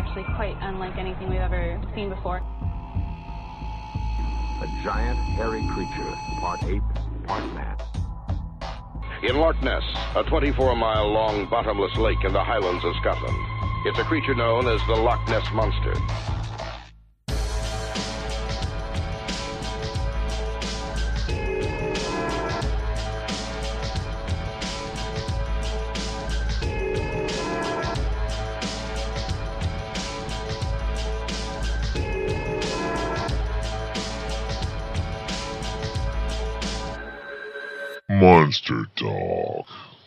actually quite unlike anything we've ever seen before. A giant, hairy creature, part ape, part man. In Loch Ness, a 24-mile-long bottomless lake in the Highlands of Scotland. It's a creature known as the Loch Ness Monster. Monster Talk.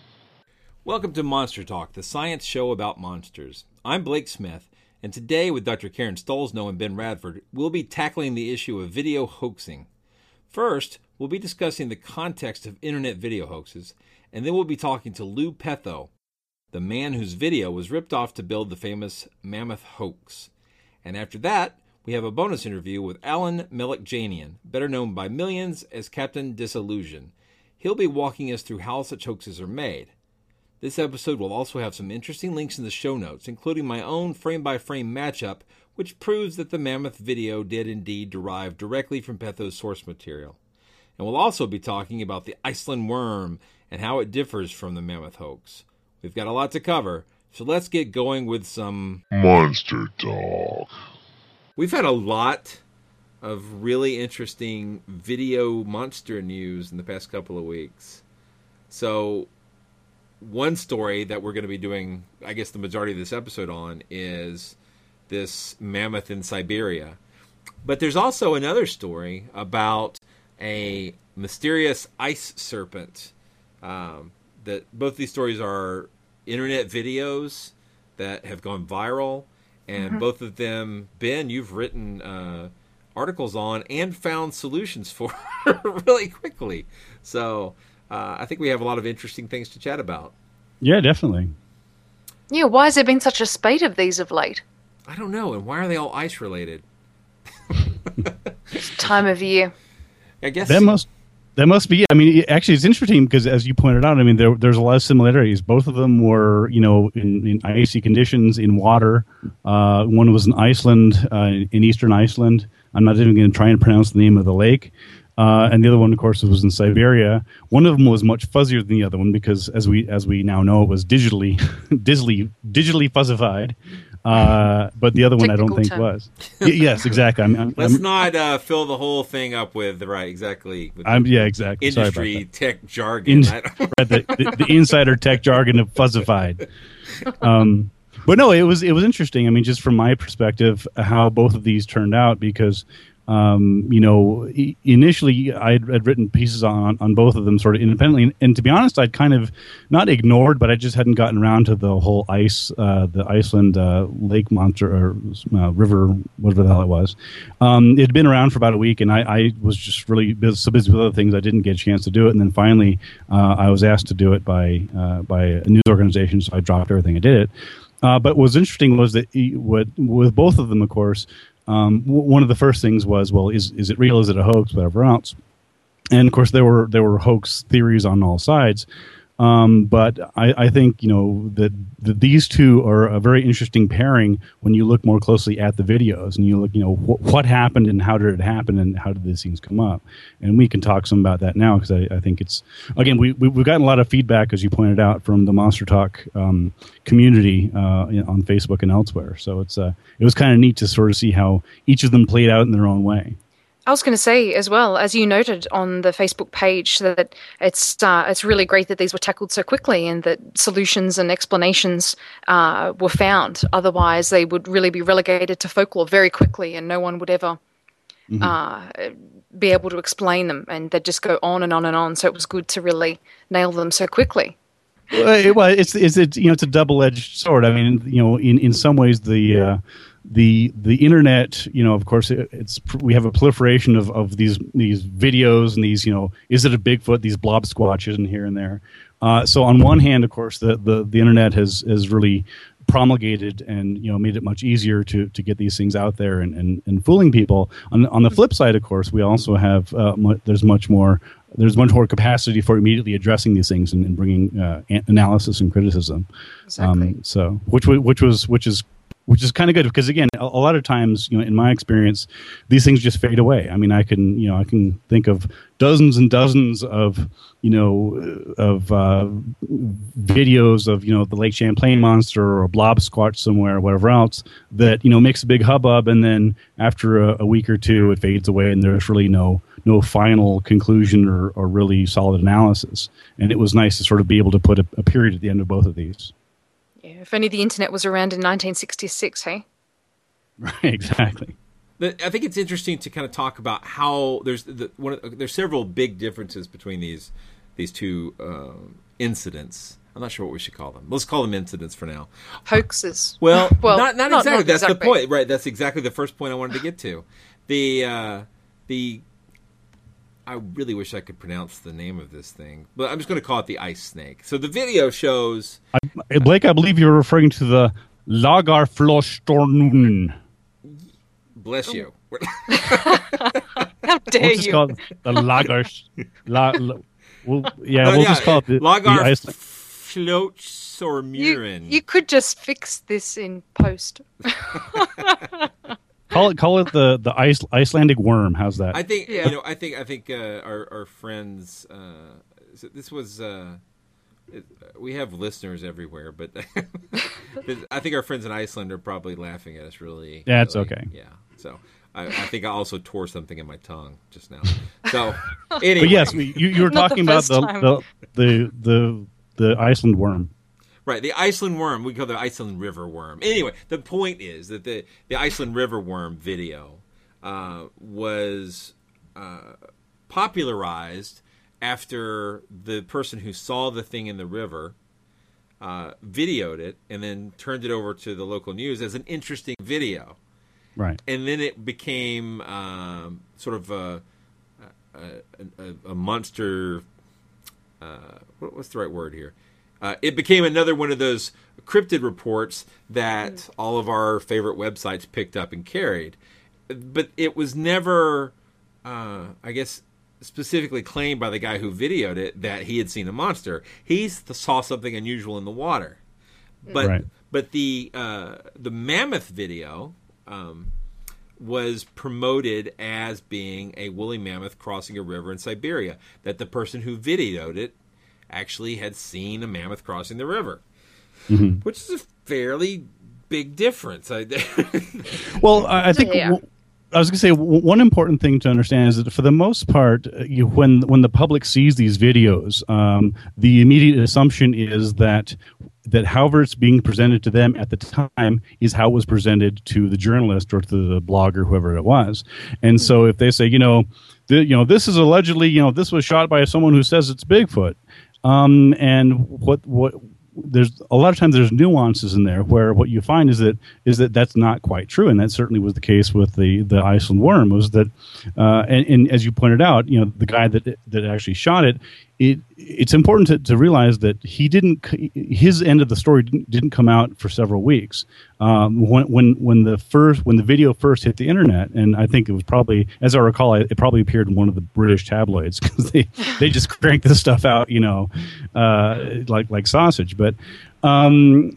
Welcome to Monster Talk, the science show about monsters. I'm Blake Smith, and today with Dr. Karen Stolzno and Ben Radford, we'll be tackling the issue of video hoaxing. First, we'll be discussing the context of internet video hoaxes, and then we'll be talking to Lou Petho, the man whose video was ripped off to build the famous Mammoth hoax. And after that, we have a bonus interview with Alan Melekjanian, better known by millions as Captain Disillusion. He'll be walking us through how such hoaxes are made. This episode will also have some interesting links in the show notes, including my own frame-by-frame matchup, which proves that the Mammoth video did indeed derive directly from Petho's source material. And we'll also be talking about the Iceland worm and how it differs from the Mammoth hoax. We've got a lot to cover, so let's get going with some Monster Talk. We've had a lot of really interesting video monster news in the past couple of weeks. So one story that we're going to be doing, I guess the majority of this episode on, is this mammoth in Siberia. But there's also another story about a mysterious ice serpent. That both these stories are internet videos that have gone viral, and both of them, Ben, you've written articles on and found solutions for really quickly. So I think we have a lot of interesting things to chat about. Yeah, definitely. Yeah, why has there been such a spate of these of late? I don't know. And why are they all ice related? Time of year. I guess that must be. I mean, actually, it's interesting because, as you pointed out, I mean, there's a lot of similarities. Both of them were, in icy conditions in water. One was in Iceland, in eastern Iceland. I'm not even going to try and pronounce the name of the lake. And the other one, of course, was in Siberia. One of them was much fuzzier than the other one because, as we now know, it was digitally fuzzified. But the other one, I don't think was. Yes, exactly. Let's not fill the whole thing up with exactly. With exactly. Industry tech jargon. The insider tech jargon of fuzzified. But no, it was interesting. I mean, just from my perspective, how both of these turned out because. Initially I had written pieces on both of them sort of independently, and to be honest, I'd kind of not ignored, but I just hadn't gotten around to the whole the Iceland lake monster or river, whatever the hell it was. It had been around for about a week, and I was just really so busy with other things I didn't get a chance to do it. And then finally, I was asked to do it by a news organization, so I dropped everything and did it. But what was interesting was that with both of them, of course. One of the first things was, well, is it real? Is it a hoax? Whatever else. And of course, there were hoax theories on all sides. But I think that these two are a very interesting pairing when you look more closely at the videos and you look, what happened and how did it happen and how did these things come up? And we can talk some about that now because I think it's again we've gotten a lot of feedback, as you pointed out, from the Monster Talk community on Facebook and elsewhere. So it was kind of neat to sort of see how each of them played out in their own way. I was going to say as well, as you noted on the Facebook page, that it's really great that these were tackled so quickly and that solutions and explanations were found. Otherwise, they would really be relegated to folklore very quickly, and no one would ever be able to explain them, and they'd just go on and on and on. So it was good to really nail them so quickly. Well, it's a double-edged sword. I mean, in some ways the internet, of course, we have a proliferation of these videos and these, is it a Bigfoot? These blob squatches and here and there. So on one hand, of course, the internet has really promulgated and made it much easier to get these things out there and fooling people. On the flip side, of course, we also have there's much more capacity for immediately addressing these things and bringing analysis and criticism. Exactly. So which is which is kind of good because again, a lot of times, in my experience, these things just fade away. I mean, I can think of dozens and dozens of videos of the Lake Champlain monster or a blob squatch somewhere or whatever else that makes a big hubbub, and then after a week or two, it fades away, and there's really no final conclusion or really solid analysis. And it was nice to sort of be able to put a period at the end of both of these. Yeah, if only the internet was around in 1966, hey? Right, exactly. I think it's interesting to kind of talk about how there's several big differences between these two incidents. I'm not sure what we should call them. Let's call them incidents for now. Hoaxes. Well, not exactly. Not That's exactly. the point, right? That's exactly the first point I wanted to get to. I really wish I could pronounce the name of this thing, but I'm just going to call it the ice snake. So the video shows... Blake, I believe you're referring to the Lagerflostornunen. Bless you. How dare We'll just you? call it the Lagers. We'll just call it the ice. Lagerflostormuren. You could just fix this in post. Call it the Icelandic worm. How's that? I think Yeah. I think our friends. This was. We have listeners everywhere, but I think our friends in Iceland are probably laughing at us. Really, Yeah, it's really. okay. Yeah, so I think I also tore something in my tongue just now. So anyway, But yes, you were Not talking the about first time. the Iceland worm. right, the Iceland worm. We call the Iceland River worm. Anyway, the point is that the Iceland River worm video was popularized after the person who saw the thing in the river videoed it and then turned it over to the local news as an interesting video. Right. And then it became sort of a monster. What's the right word here? It became another one of those cryptid reports that all of our favorite websites picked up and carried. But it was never, I guess, specifically claimed by the guy who videoed it that he had seen a monster. He saw something unusual in the water. But Right. but the mammoth video was promoted as being a woolly mammoth crossing a river in Siberia. That the person who videoed it actually had seen a mammoth crossing the river, which is a fairly big difference. Well, I think Yeah. I was going to say one important thing to understand is that for the most part, when the public sees these videos, the immediate assumption is that however it's being presented to them at the time is how it was presented to the journalist or to the blogger, whoever it was. And so if they say, this is allegedly, this was shot by someone who says it's Bigfoot, and what there's a lot of times there's nuances in there where what you find is that that's not quite true, and that certainly was the case with the Iceland worm. Was that and as you pointed out, the guy that actually shot it. It's important to realize that his end of the story didn't come out for several weeks. When the video first hit the internet, and I think it was probably, as I recall, it probably appeared in one of the British tabloids because they just cranked this stuff out, like sausage. But when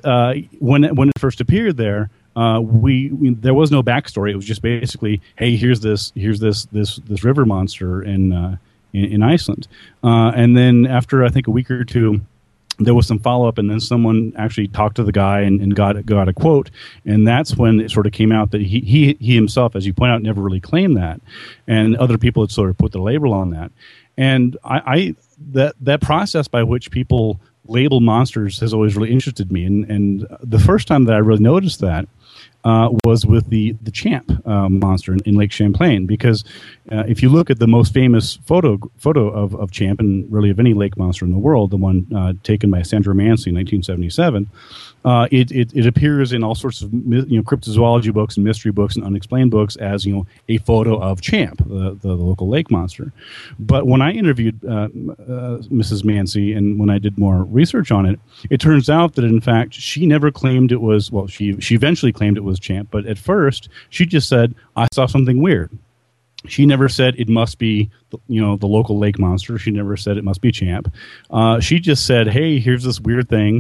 it first appeared there. There was no backstory. It was just basically, hey, here's this river monster in Iceland, and then after I think a week or two, there was some follow up, and then someone actually talked to the guy and got a quote, and that's when it sort of came out that he himself, as you point out, never really claimed that, and other people had sort of put the label on that, and that process by which people label monsters has always really interested me, and the first time that I really noticed that was with the Champ monster in Lake Champlain, because if you look at the most famous photo of Champ, and really of any lake monster in the world, the one taken by Sandra Mansi in 1977, it appears in all sorts of cryptozoology books and mystery books and unexplained books as a photo of Champ, the local lake monster. But when I interviewed Mrs. Mansi and when I did more research on it, it turns out that in fact she never claimed it was. Well, she eventually claimed it was Champ, but at first she just said, I saw something weird. She never said it must be, the local lake monster. She never said it must be Champ. She just said, hey, here's this weird thing.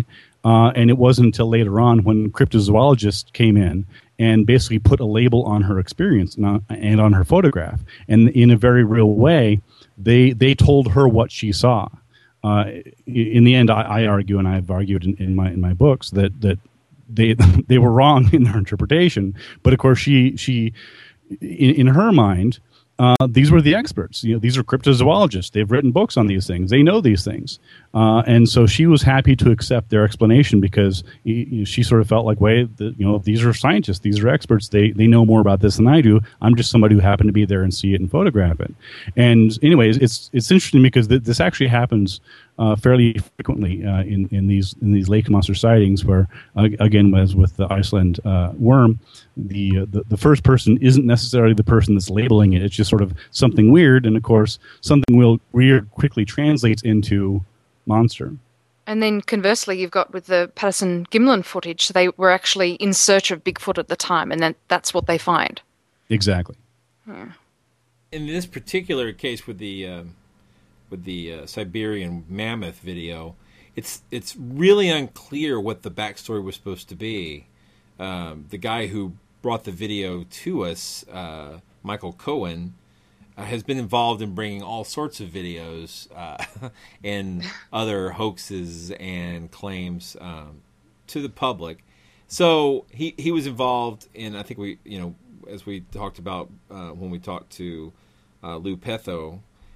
And it wasn't until later on when cryptozoologists came in and basically put a label on her experience and on her photograph. And in a very real way, they told her what she saw. In the end, I argue, and I've argued in my books, that they were wrong in their interpretation. But of course, she in her mind, these were the experts. These are cryptozoologists. They've written books on these things. They know these things, and so she was happy to accept their explanation because she sort of felt like, these are scientists. These are experts. They know more about this than I do. I'm just somebody who happened to be there and see it and photograph it. And anyways, it's interesting because this actually happens fairly frequently in these lake monster sightings, where again, as with the Iceland worm, the first person isn't necessarily the person that's labeling it. It's just sort of something weird, and of course, something weird quickly translates into monster. And then conversely, you've got with the Patterson-Gimlin footage, they were actually in search of Bigfoot at the time, and that's what they find. Exactly. Yeah. In this particular case with the Siberian mammoth video, it's really unclear what the backstory was supposed to be. The guy who brought the video to us, Michael Cohen, has been involved in bringing all sorts of videos and other hoaxes and claims to the public. So he was involved in, I think as we talked about when we talked to Lou Petho,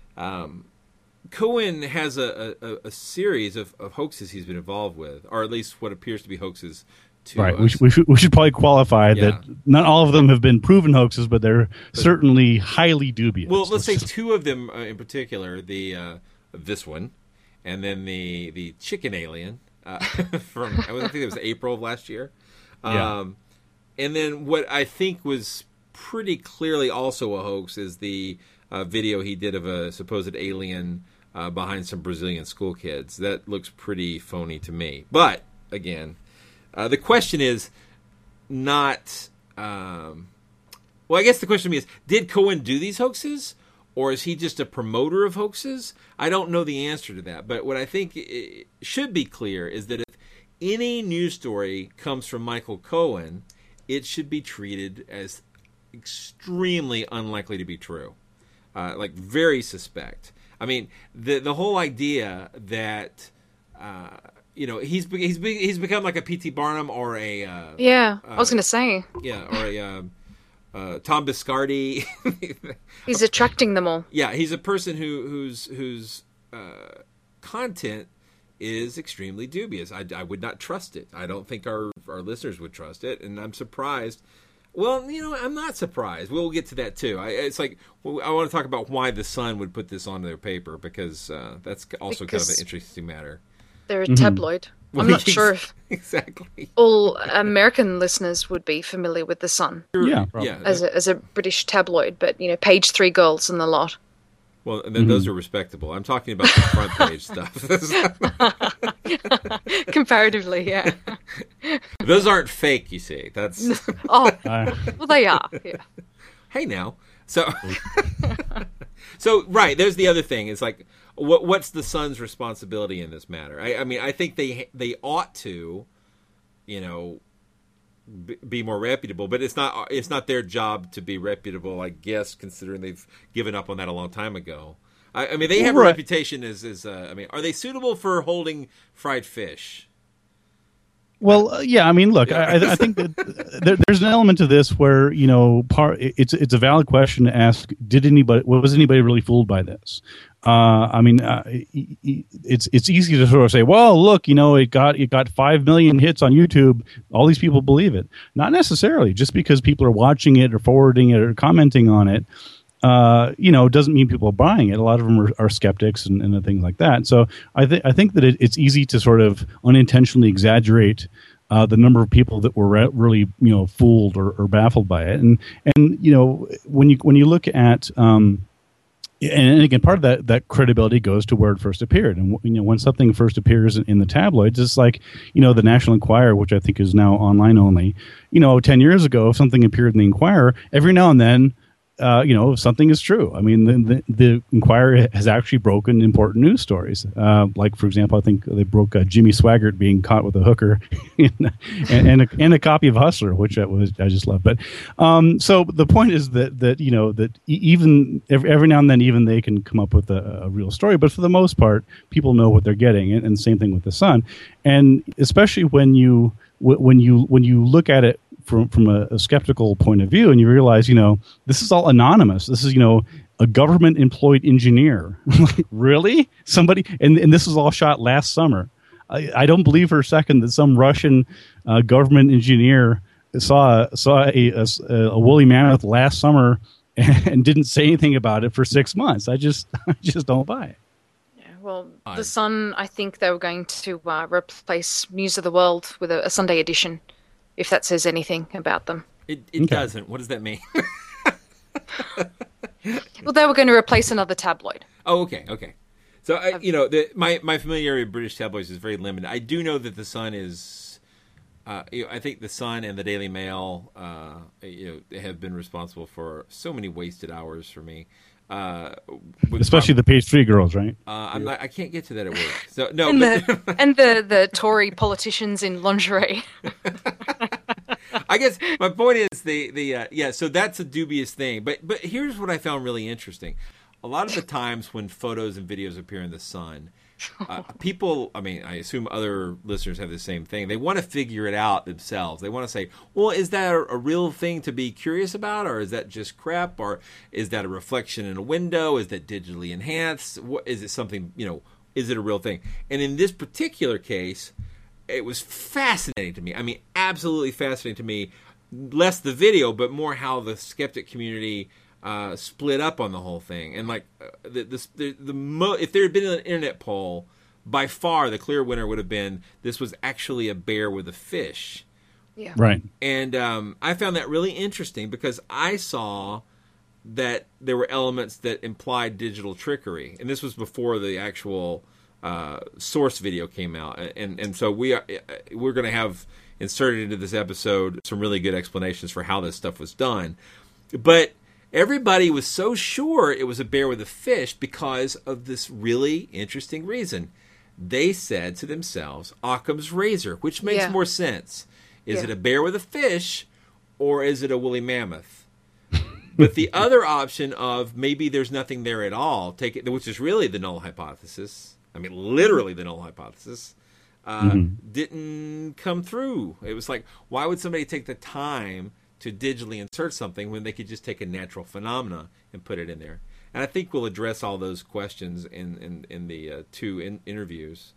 Cohen has a series of hoaxes he's been involved with, or at least what appears to be hoaxes. Right. We should probably qualify that not all of them have been proven hoaxes, but they're certainly highly dubious. Well, let's say two of them in particular: this one, and then the chicken alien from I think it was April of last year. And then what I think was pretty clearly also a hoax is the video he did of a supposed alien behind some Brazilian school kids. That looks pretty phony to me. But again. The question is not... I guess the question is, did Cohen do these hoaxes? Or is he just a promoter of hoaxes? I don't know the answer to that. But what I think should be clear is that if any news story comes from Michael Cohen, it should be treated as extremely unlikely to be true. Very suspect. I mean, the whole idea that... he's become like a P.T. Barnum or a I was going to say or a Tom Biscardi. He's attracting them all. Yeah, he's a person whose content is extremely dubious. I would not trust it. I don't think our listeners would trust it, and I'm surprised. Well, I'm not surprised. We'll get to that too. I want to talk about why the Sun would put this on their paper because that's also kind of an interesting matter. They're a tabloid. I'm not sure if exactly all American listeners would be familiar with The Sun. Yeah, as a British tabloid, but page 3 girls and the lot. Well, and then those are respectable. I'm talking about the front page stuff. Comparatively, yeah. Those aren't fake, you see. That's well, they are. Yeah. Hey, now, so right. There's the other thing. It's like. What's the Sun's responsibility in this matter? I mean, I think they ought to, be more reputable, but it's not their job to be reputable, I guess, considering they've given up on that a long time ago. I mean, they have a reputation as are they suitable for holding fried fish? Well, yeah. I mean, look, I think that there's an element to this where it's a valid question to ask: was anybody really fooled by this? It's easy to sort of say, well, look, it got 5 million hits on YouTube. All these people believe it. Not necessarily. Just because people are watching it or forwarding it or commenting on it, doesn't mean people are buying it. A lot of them are skeptics and things like that. So I think that it's easy to sort of unintentionally exaggerate the number of people that were really fooled or baffled by it. And when you look at and again, part of that credibility goes to where it first appeared. And when something first appears in the tabloids, it's like the National Enquirer, which I think is now online only. 10 years ago, if something appeared in the Enquirer, every now and then something is true. I mean, the Inquirer has actually broken important news stories. Like, for example, I think they broke Jimmy Swaggart being caught with a hooker and a copy of Hustler, which I just love. But so the point is that even every now and then, even they can come up with a real story. But for the most part, people know what they're getting, and same thing with the Sun. And especially when you look at it from a skeptical point of view, and you realize, this is all anonymous. This is, a government employed engineer. Really? Somebody, and this was all shot last summer. I don't believe for a second that some Russian government engineer saw a woolly mammoth last summer and didn't say anything about it for 6 months. I just don't buy it. Well, the Sun, I think they were going to replace News of the World with a Sunday edition, if that says anything about them. It doesn't. What does that mean? Well, they were going to replace another tabloid. Oh, okay. So, my familiarity with British tabloids is very limited. I do know that the Sun is, I think the Sun and the Daily Mail, have been responsible for so many wasted hours for me. Especially the page 3 girls, right? I can't get to that at work. So no, and the Tory politicians in lingerie. I guess my point is so that's a dubious thing. But here's what I found really interesting. A lot of the times when photos and videos appear in the Sun, people, I assume other listeners have the same thing. They want to figure it out themselves. They want to say, well, is that a real thing to be curious about? Or is that just crap? Or is that a reflection in a window? Is that digitally enhanced? Is it something, is it a real thing? And in this particular case, it was fascinating to me. Absolutely fascinating to me. Less the video, but more how the skeptic community split up on the whole thing. And if there had been an internet poll, by far the clear winner would have been this was actually a bear with a fish. Yeah. Right. And I found that really interesting because I saw that there were elements that implied digital trickery, and this was before the actual source video came out. And so we're going to have inserted into this episode some really good explanations for how this stuff was done. But everybody was so sure it was a bear with a fish because of this really interesting reason. They said to themselves, Occam's razor, which makes more sense. Is it a bear with a fish, or is it a woolly mammoth? But the other option of maybe there's nothing there at all, which is really the null hypothesis, literally the null hypothesis, didn't come through. It was like, why would somebody take the time to digitally insert something when they could just take a natural phenomena and put it in there? And I think we'll address all those questions in the two interviews.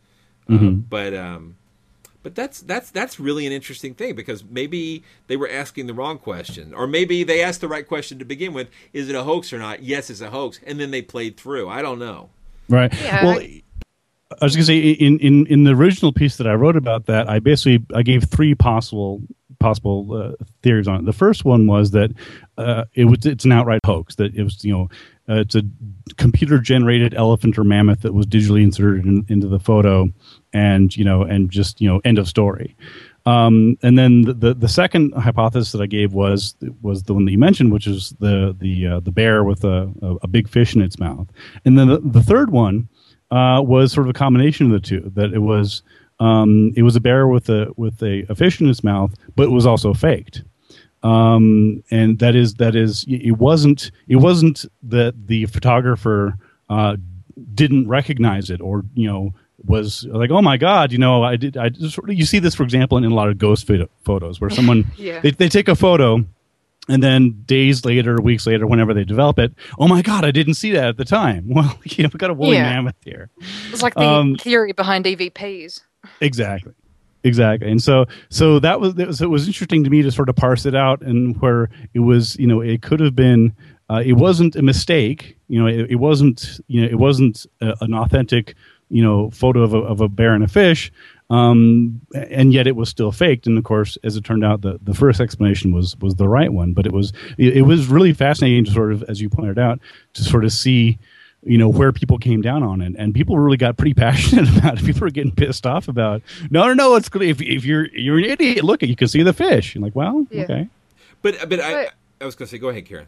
But that's really an interesting thing, because maybe they were asking the wrong question, or maybe they asked the right question to begin with. Is it a hoax or not? Yes, it's a hoax, and then they played through. I don't know. Right. Yeah, well, I was going to say in the original piece that I wrote about that, I gave three possible theories on it. The first one was that it's an outright hoax, that it was it's a computer generated elephant or mammoth that was digitally inserted into the photo, and just end of story. And then the second hypothesis that I gave was the one that you mentioned, which is the bear with a big fish in its mouth. And then the third one was sort of a combination of the two, that it was a bear with a fish in its mouth, but it was also faked. And that is it wasn't that the photographer didn't recognize it, or was like, oh my God, you see this, for example, in a lot of ghost photos where someone they take a photo, and then days later, weeks later, whenever they develop it, oh my God, I didn't see that at the time. Well, we've got a woolly mammoth here. It's like the theory behind EVPs. Exactly. And so it was interesting to me to sort of parse it out, and where it was, it could have been, it wasn't a mistake, it wasn't an authentic, photo of a bear and a fish, and yet it was still faked. And of course, as it turned out, the first explanation was the right one. But it was really fascinating to sort of, as you pointed out, to sort of see where people came down on it, and people really got pretty passionate about it. People were getting pissed off about, no, it's good. If you're an idiot, look, you can see the fish. You're like, well, okay. But I was going to say, go ahead, Karen.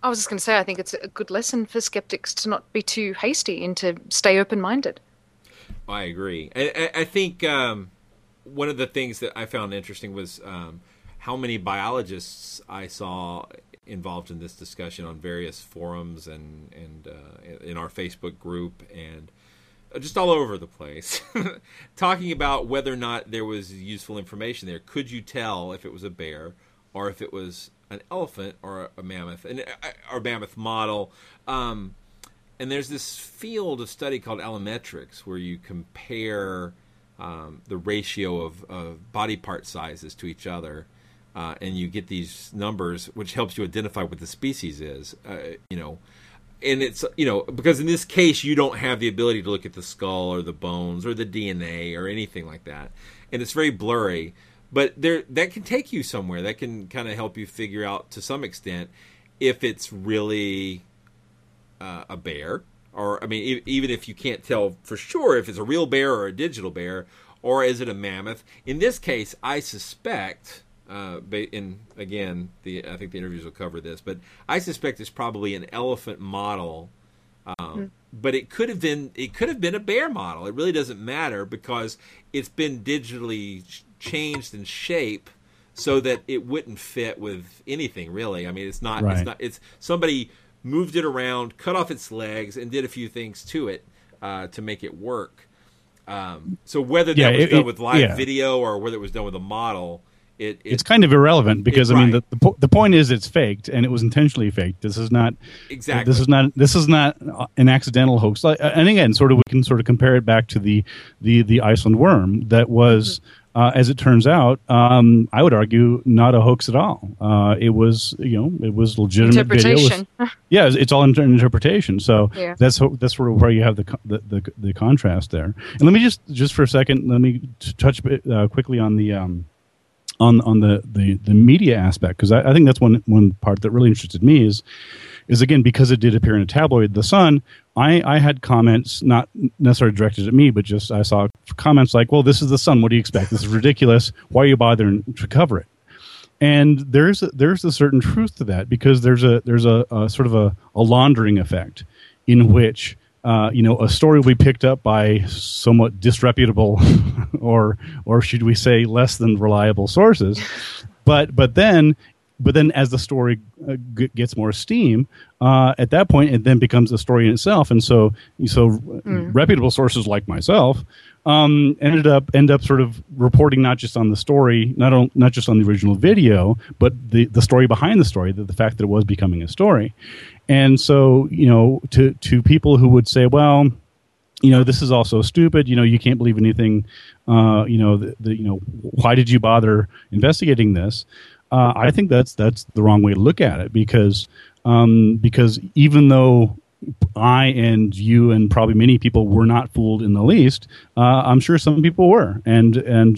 I was just going to say, I think it's a good lesson for skeptics to not be too hasty and to stay open-minded. I agree. I think one of the things that I found interesting was how many biologists I saw involved in this discussion on various forums and in our Facebook group and just all over the place, talking about whether or not there was useful information there. Could you tell if it was a bear or if it was an elephant or a mammoth, or mammoth model? And there's this field of study called allometrics where you compare the ratio of body part sizes to each other, and you get these numbers, which helps you identify what the species is. And it's, because in this case, you don't have the ability to look at the skull or the bones or the DNA or anything like that. And it's very blurry. But that can take you somewhere. That can kind of help you figure out, to some extent, if it's really a bear. Or, I mean, even if you can't tell for sure if it's a real bear or a digital bear, or is it a mammoth. In this case, I suspect... and again, I think the interviews will cover this, but I suspect it's probably an elephant model, but it could have been a bear model. It really doesn't matter because it's been digitally changed in shape so that it wouldn't fit with anything really. I mean, it's not. Right. It's somebody moved it around, cut off its legs, and did a few things to it to make it work. So whether that was done with live video or whether it was done with a model. It's kind of irrelevant because I mean the point is it's faked and it was intentionally faked. This is not exactly. This is not an accidental hoax. And again, we can compare it back to the Iceland worm that was, as it turns out, I would argue not a hoax at all. It was legitimate interpretation. Yeah, it's all interpretation. So that's sort of where you have the contrast there. And let me just for a second touch quickly on the. On the media aspect, because I think that's one part that really interested me is again, because it did appear in a tabloid, The Sun. I had comments not necessarily directed at me, but just I saw comments like, "Well, this is The Sun. What do you expect? This is ridiculous. Why are you bothering to cover it?" And there's a certain truth to that because there's a sort of a laundering effect in which. A story we picked up by somewhat disreputable or should we say less than reliable sources. But then as the story gets more steam, at that point it then becomes a story in itself. And so reputable sources like myself end up sort of reporting not just on the story, not just on the original video, but the story behind the story, the fact that it was becoming a story. And so, to people who would say, well, this is also stupid. You can't believe anything. Why did you bother investigating this? I think that's the wrong way to look at it because even though I and you and probably many people were not fooled in the least, I'm sure some people were, and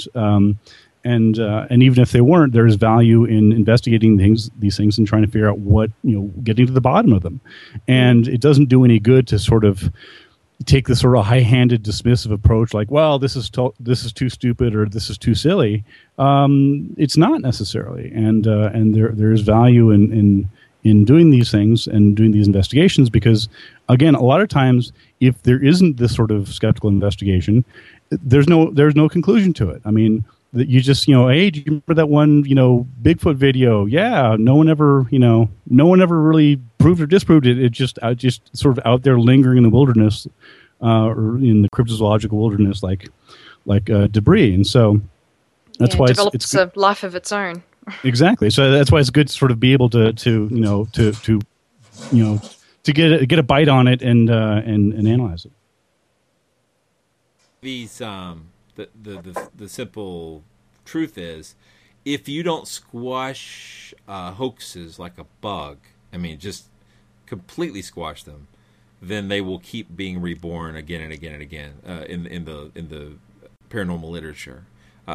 even if they weren't, there's value in investigating these things and trying to figure out what, getting to the bottom of them. And it doesn't do any good to sort of take this sort of high-handed, dismissive approach, like, well, this is too stupid or this is too silly. It's not necessarily, and there is value in doing these things and doing these investigations because, again, a lot of times if there isn't this sort of skeptical investigation, there's no conclusion to it. I mean. That you just, hey, do you remember that one, Bigfoot video? Yeah, no one ever really proved or disproved it. It just sort of out there lingering in the wilderness, or in the cryptozoological wilderness, like debris. And so that's why it's a life of its own. Exactly. So that's why it's good to sort of be able to get a bite on it and analyze it. These The simple truth is, if you don't squash hoaxes like a bug, I mean, just completely squash them, then they will keep being reborn again and again and again in the paranormal literature.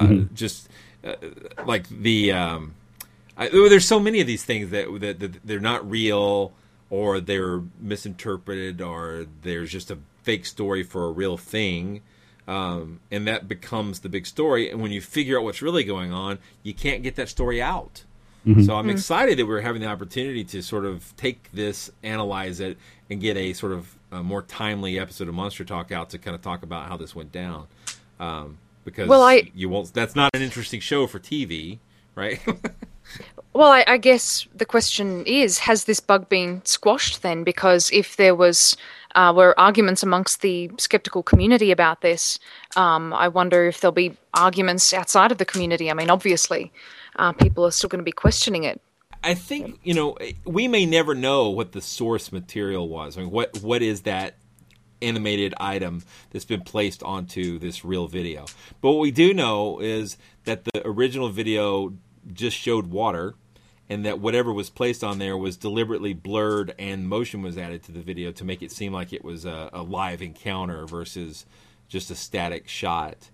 There's so many of these things that they're not real, or they're misinterpreted, or there's just a fake story for a real thing. And that becomes the big story. And when you figure out what's really going on, you can't get that story out. So I'm excited that we're having the opportunity to sort of take this, analyze it, and get a sort of more timely episode of Monster Talk out to kind of talk about how this went down. Because you won't. That's not an interesting show for TV, right? Well, I guess the question is, has this bug been squashed then? Because if there were arguments amongst the skeptical community about this, I wonder if there'll be arguments outside of the community. I mean, obviously, people are still going to be questioning it. I think, we may never know what the source material was. I mean, what is that animated item that's been placed onto this real video? But what we do know is that the original video just showed water, and that whatever was placed on there was deliberately blurred and motion was added to the video to make it seem like it was a live encounter versus just a static shot.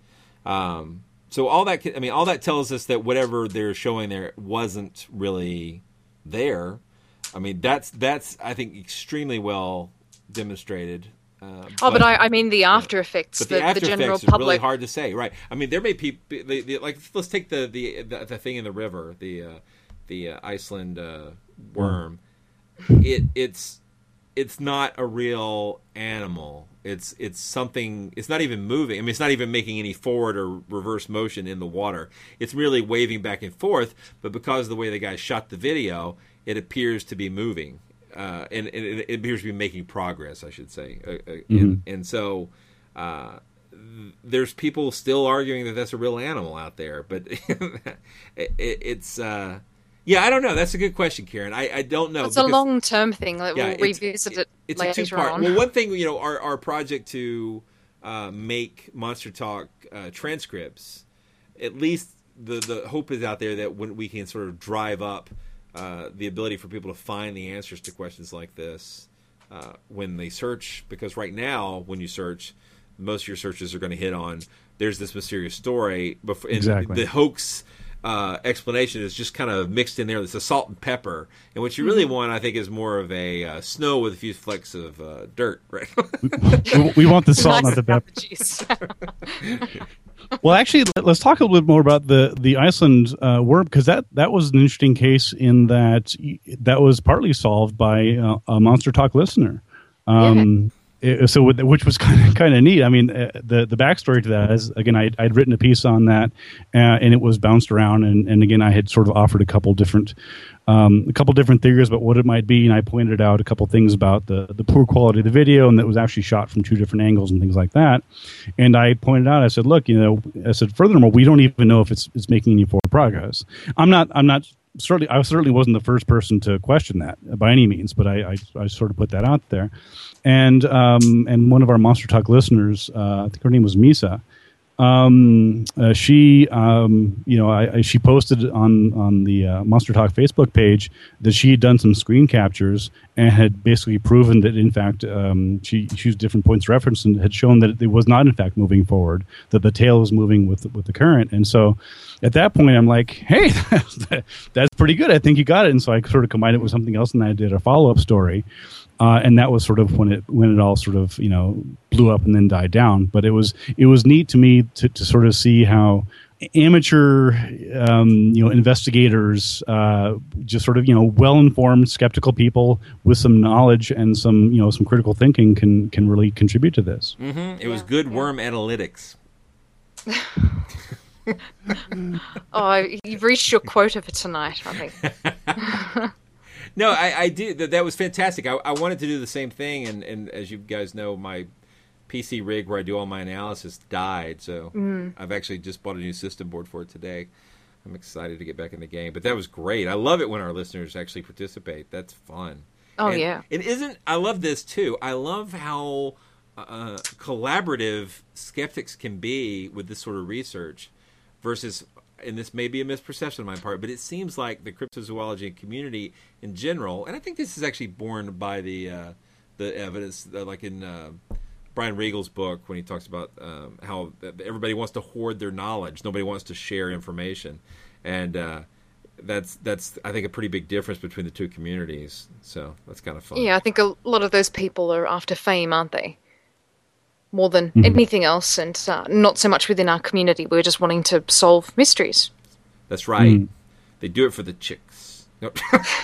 So all that tells us that whatever they're showing there wasn't really there. I mean, that's I think extremely well demonstrated. But I mean the after effects. But the after the general effects is public. really hard to say, right? I mean, there may be like, let's take the thing in the river, the Iceland worm. It's not a real animal. It's something. It's not even moving. I mean, it's not even making any forward or reverse motion in the water. It's really waving back and forth. But because of the way the guy shot the video, it appears to be moving. And it appears to be making progress, I should say. And so there's people still arguing that that's a real animal out there. But it's... I don't know. That's a good question, Karen. I don't know. It's a long-term thing. We'll revisit it it's later a two-part. on. Well, one thing, our project to make Monster Talk transcripts, at least the hope is out there that when we can sort of drive up the ability for people to find the answers to questions like this when they search. Because right now, when you search, most of your searches are going to hit on, there's this mysterious story. Exactly. The hoax explanation is just kind of mixed in there. It's a salt and pepper. And what you really want, I think, is more of a snow with a few flecks of dirt, right? we want the salt, not the pepper. Well, actually, let's talk a little bit more about the Iceland worm, because that was an interesting case in that was partly solved by a Monster Talk listener. Which was kind of neat. I mean, the backstory to that is, again, I'd written a piece on that, and it was bounced around, and again, I had sort of offered a couple different theories about what it might be, and I pointed out a couple things about the poor quality of the video, and that was actually shot from two different angles and things like that. And I pointed out, I said, look, furthermore, we don't even know if it's making any forward progress. I certainly wasn't the first person to question that by any means, but I sort of put that out there. And one of our Monster Talk listeners, I think her name was Misa, she posted on the Monster Talk Facebook page that she had done some screen captures and had basically proven that, in fact, she used different points of reference and had shown that it was not, in fact, moving forward, that the tail was moving with the current. And so at that point, I'm like, hey, that's pretty good. I think you got it. And so I sort of combined it with something else, and I did a follow-up story. And that was sort of when it all sort of blew up and then died down. But it was neat to me to sort of see how amateur investigators, just sort of well-informed, skeptical people with some knowledge and some critical thinking can really contribute to this. Mm-hmm. It was good worm analytics. Oh, you've reached your quota for tonight, I think. No, I did. That was fantastic. I wanted to do the same thing, and as you guys know, my PC rig where I do all my analysis died, so I've actually just bought a new system board for it today. I'm excited to get back in the game, but that was great. I love it when our listeners actually participate. That's fun. Yeah. I love this too. I love how collaborative skeptics can be with this sort of research versus, and this may be a misperception on my part, but it seems like the cryptozoology community in general, and I think this is actually borne by the evidence, like in Brian Riegel's book when he talks about how everybody wants to hoard their knowledge, nobody wants to share information, and that's I think a pretty big difference between the two communities. So that's kind of fun. Yeah, I think a lot of those people are after fame, aren't they? More than anything else, and not so much within our community. We're just wanting to solve mysteries. That's right. They do it for the chicks. Nope.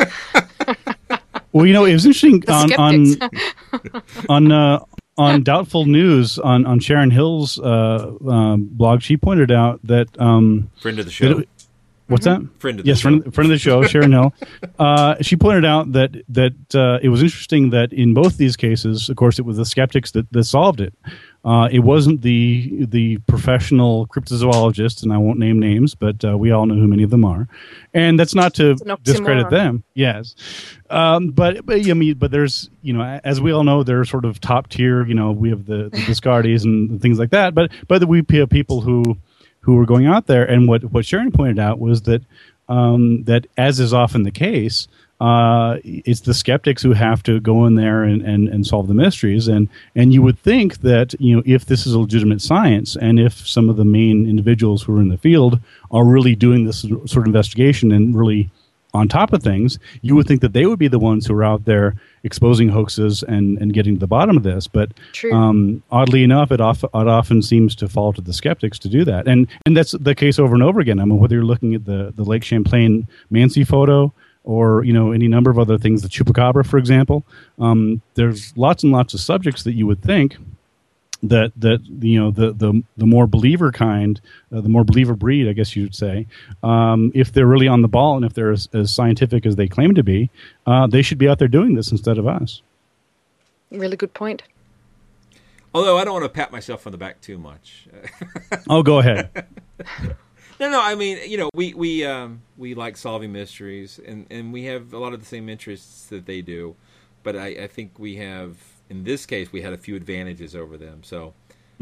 Well, it was interesting The on Doubtful News on Sharon Hill's blog. She pointed out that Friend of the show. What's that? Friend of the yes, show. friend of the show, Sharon Hill. She pointed out that it was interesting that in both these cases, of course, it was the skeptics that solved it. It wasn't the professional cryptozoologists, and I won't name names, but we all know who many of them are. And that's not to discredit them. Yes, but there's as we all know, they're sort of top tier. We have the Biscardis and things like that. But we have people who were going out there, and what Sharon pointed out was that that, as is often the case, it's the skeptics who have to go in there and solve the mysteries. And you would think that if this is a legitimate science, and if some of the main individuals who are in the field are really doing this sort of investigation and really on top of things, you would think that they would be the ones who are out there exposing hoaxes and getting to the bottom of this. But oddly enough, it often seems to fall to the skeptics to do that. And that's the case over and over again. I mean, whether you're looking at the Lake Champlain Mansi photo or any number of other things, the Chupacabra, for example, there's lots and lots of subjects that you would think that the more believer kind, the more believer breed, I guess you would say, if they're really on the ball and if they're as scientific as they claim to be, they should be out there doing this instead of us. Really good point. Although I don't want to pat myself on the back too much. Oh, go ahead. No. I mean, we like solving mysteries, and we have a lot of the same interests that they do. But I think we have, in this case, we had a few advantages over them. So,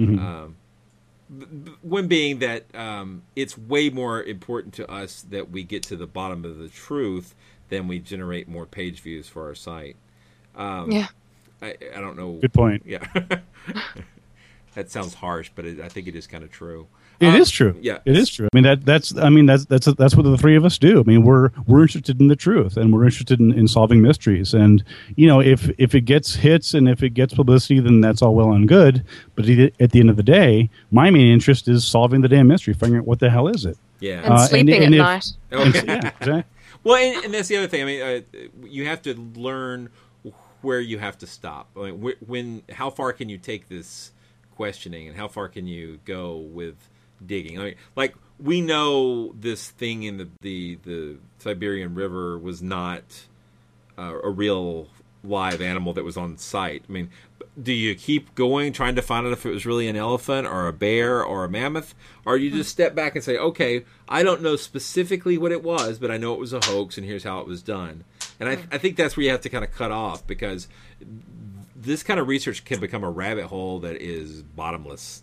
one being that it's way more important to us that we get to the bottom of the truth than we generate more page views for our site. Yeah. I don't know. Good point. Yeah. That sounds harsh, but I think it is kind of true. It is true. Yeah, it is true. I mean that's what the three of us do. I mean we're interested in the truth, and we're interested in solving mysteries. And if it gets hits and if it gets publicity, then that's all well and good. But at the end of the day, my main interest is solving the damn mystery, figuring out what the hell is it. Yeah, and sleeping at night. Okay. Yeah, exactly. Well, and that's the other thing. I mean, you have to learn where you have to stop. I mean, how far can you take this questioning, and how far can you go with digging? I mean, like, we know this thing in the Siberian River was not a real live animal that was on site. I mean, do you keep going trying to find out if it was really an elephant or a bear or a mammoth, or you just step back and say, okay, I don't know specifically what it was, but I know it was a hoax, and here's how it was done. And I think that's where you have to kind of cut off, because this kind of research can become a rabbit hole that is bottomless.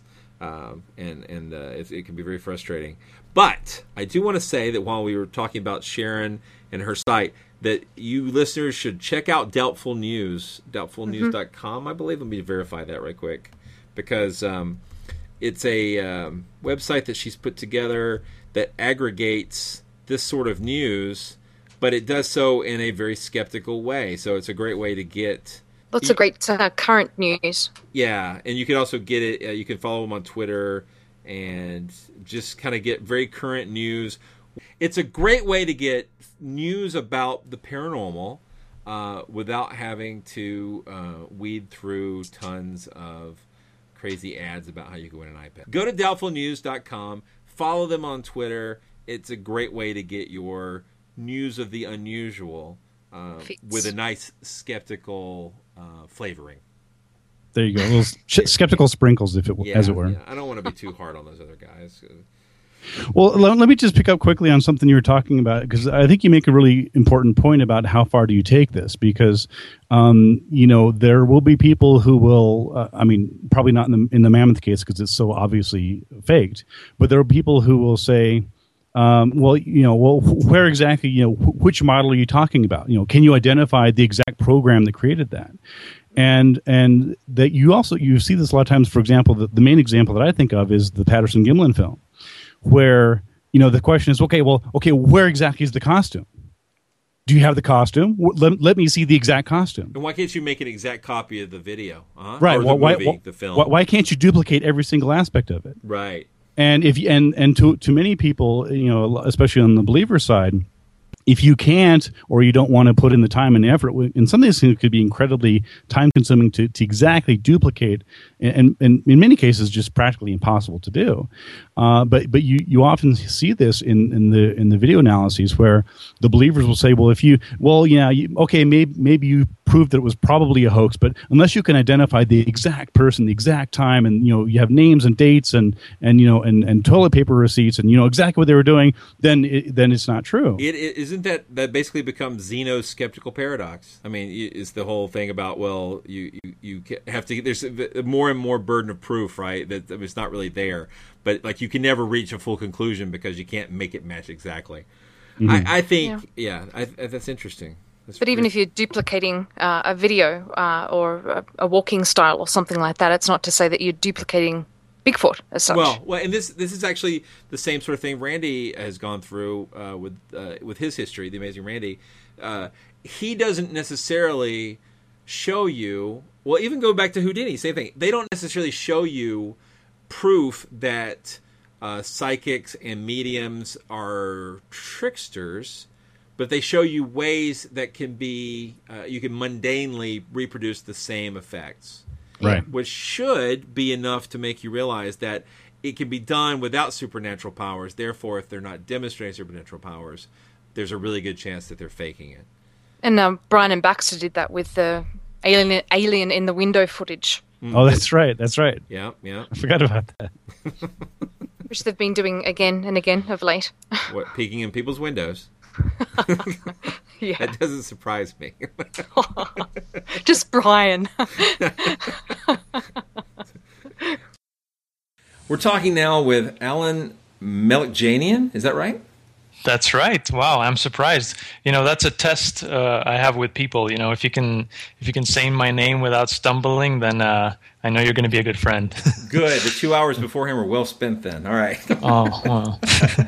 It can be very frustrating. But I do want to say that while we were talking about Sharon and her site, that you listeners should check out Doubtful News, doubtfulnews.com, I believe. Let me verify that right quick, because it's a website that she's put together that aggregates this sort of news, but it does so in a very skeptical way. So it's a great way to get lots of great current news. Yeah, and you can also get it. You can follow them on Twitter and just kind of get very current news. It's a great way to get news about the paranormal without having to weed through tons of crazy ads about how you can win an iPad. Go to doubtfulnews.com. Follow them on Twitter. It's a great way to get your news of the unusual with a nice skeptical flavoring. There you go. Little skeptical sprinkles, as it were. Yeah. I don't want to be too hard on those other guys. Well, let me just pick up quickly on something you were talking about, because I think you make a really important point about how far do you take this, because there will be people who will probably not in the Mammoth case because it's so obviously faked, but there are people who will say, where exactly, which model are you talking about? Can you identify the exact program that created that? And that you see this a lot of times. For example, the main example that I think of is the Patterson-Gimlin film, where the question is, okay, where exactly is the costume? Do you have the costume? Let me see the exact costume. And why can't you make an exact copy of the video? Right. Or the film? Why can't you duplicate every single aspect of it? Right. And if to many people, especially on the believer side, if you can't, or you don't want to put in the time and effort, and some of these things could be incredibly time consuming to exactly duplicate, and in many cases just practically impossible to do. But you often see this in the video analyses where the believers will say, maybe you proved that it was probably a hoax, but unless you can identify the exact person, the exact time, and you have names and dates and toilet paper receipts and exactly what they were doing, then it's not true. Isn't that basically becomes Zeno's skeptical paradox? I mean, it's the whole thing about you have to. There's more and more burden of proof, right? That it's not really there, but like you can never reach a full conclusion because you can't make it match exactly. Mm-hmm. I think, that's interesting. But even if you're duplicating a video or a walking style or something like that, it's not to say that you're duplicating Bigfoot as such. Well, and this is actually the same sort of thing Randy has gone through with his history, The Amazing Randy. He doesn't necessarily show you. Well, even go back to Houdini, same thing. They don't necessarily show you proof that psychics and mediums are tricksters. But they show you ways that can be, you can mundanely reproduce the same effects. Right. Which should be enough to make you realize that it can be done without supernatural powers. Therefore, if they're not demonstrating supernatural powers, there's a really good chance that they're faking it. And Brian and Baxter did that with the alien in the window footage. Oh, that's right. That's right. Yeah. I forgot about that. Which they've been doing again and again of late. What, peeking in people's windows? Yeah. That doesn't surprise me. Just Brian. We're talking now with Alan Melkjanian. Is that right? That's right. Wow, I'm surprised. That's a test I have with people. If you can say my name without stumbling, then I know you're going to be a good friend. Good. The 2 hours beforehand were well spent then. All right. Oh, wow.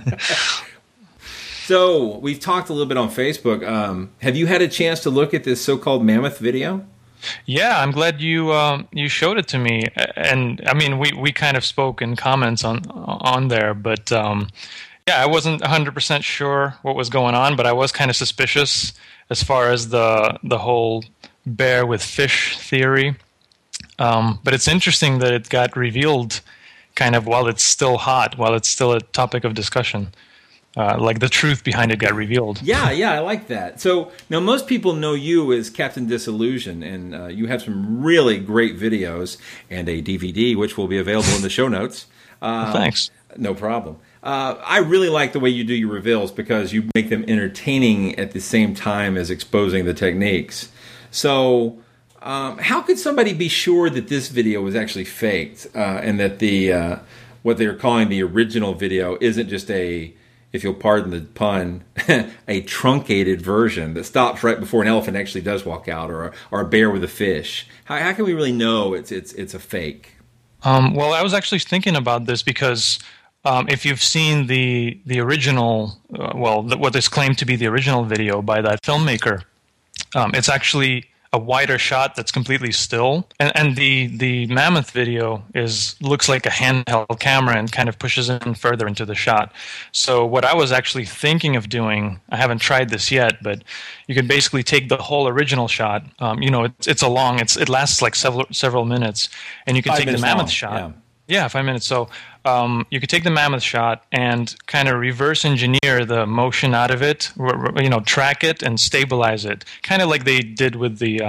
So we've talked a little bit on Facebook. Have you had a chance to look at this so-called mammoth video? Yeah, I'm glad you showed it to me. And I mean, we kind of spoke in comments on there, but I wasn't 100% sure what was going on, but I was kind of suspicious as far as the whole bear with fish theory. But it's interesting that it got revealed kind of while it's still hot, while it's still a topic of discussion. Like the truth behind it got revealed. Yeah, I like that. So now most people know you as Captain Disillusion, and you have some really great videos and a DVD, which will be available in the show notes. Thanks. No problem. I really like the way you do your reveals because you make them entertaining at the same time as exposing the techniques. So how could somebody be sure that this video was actually faked and that the what they're calling the original video isn't just a, if you'll pardon the pun, a truncated version that stops right before an elephant actually does walk out, or a bear with a fish? How can we really know it's a fake? Well, I was actually thinking about this because if you've seen the original, what is claimed to be the original video by that filmmaker, it's actually a wider shot that's completely still, and the mammoth video looks like a handheld camera and kind of pushes in further into the shot. So what I was actually thinking of doing, I haven't tried this yet, but you could basically take the whole original shot. It lasts like several minutes, and you can take the mammoth shot. Yeah, 5 minutes. So you could take the mammoth shot and kind of reverse engineer the motion out of it, track it and stabilize it, kind of like they did with the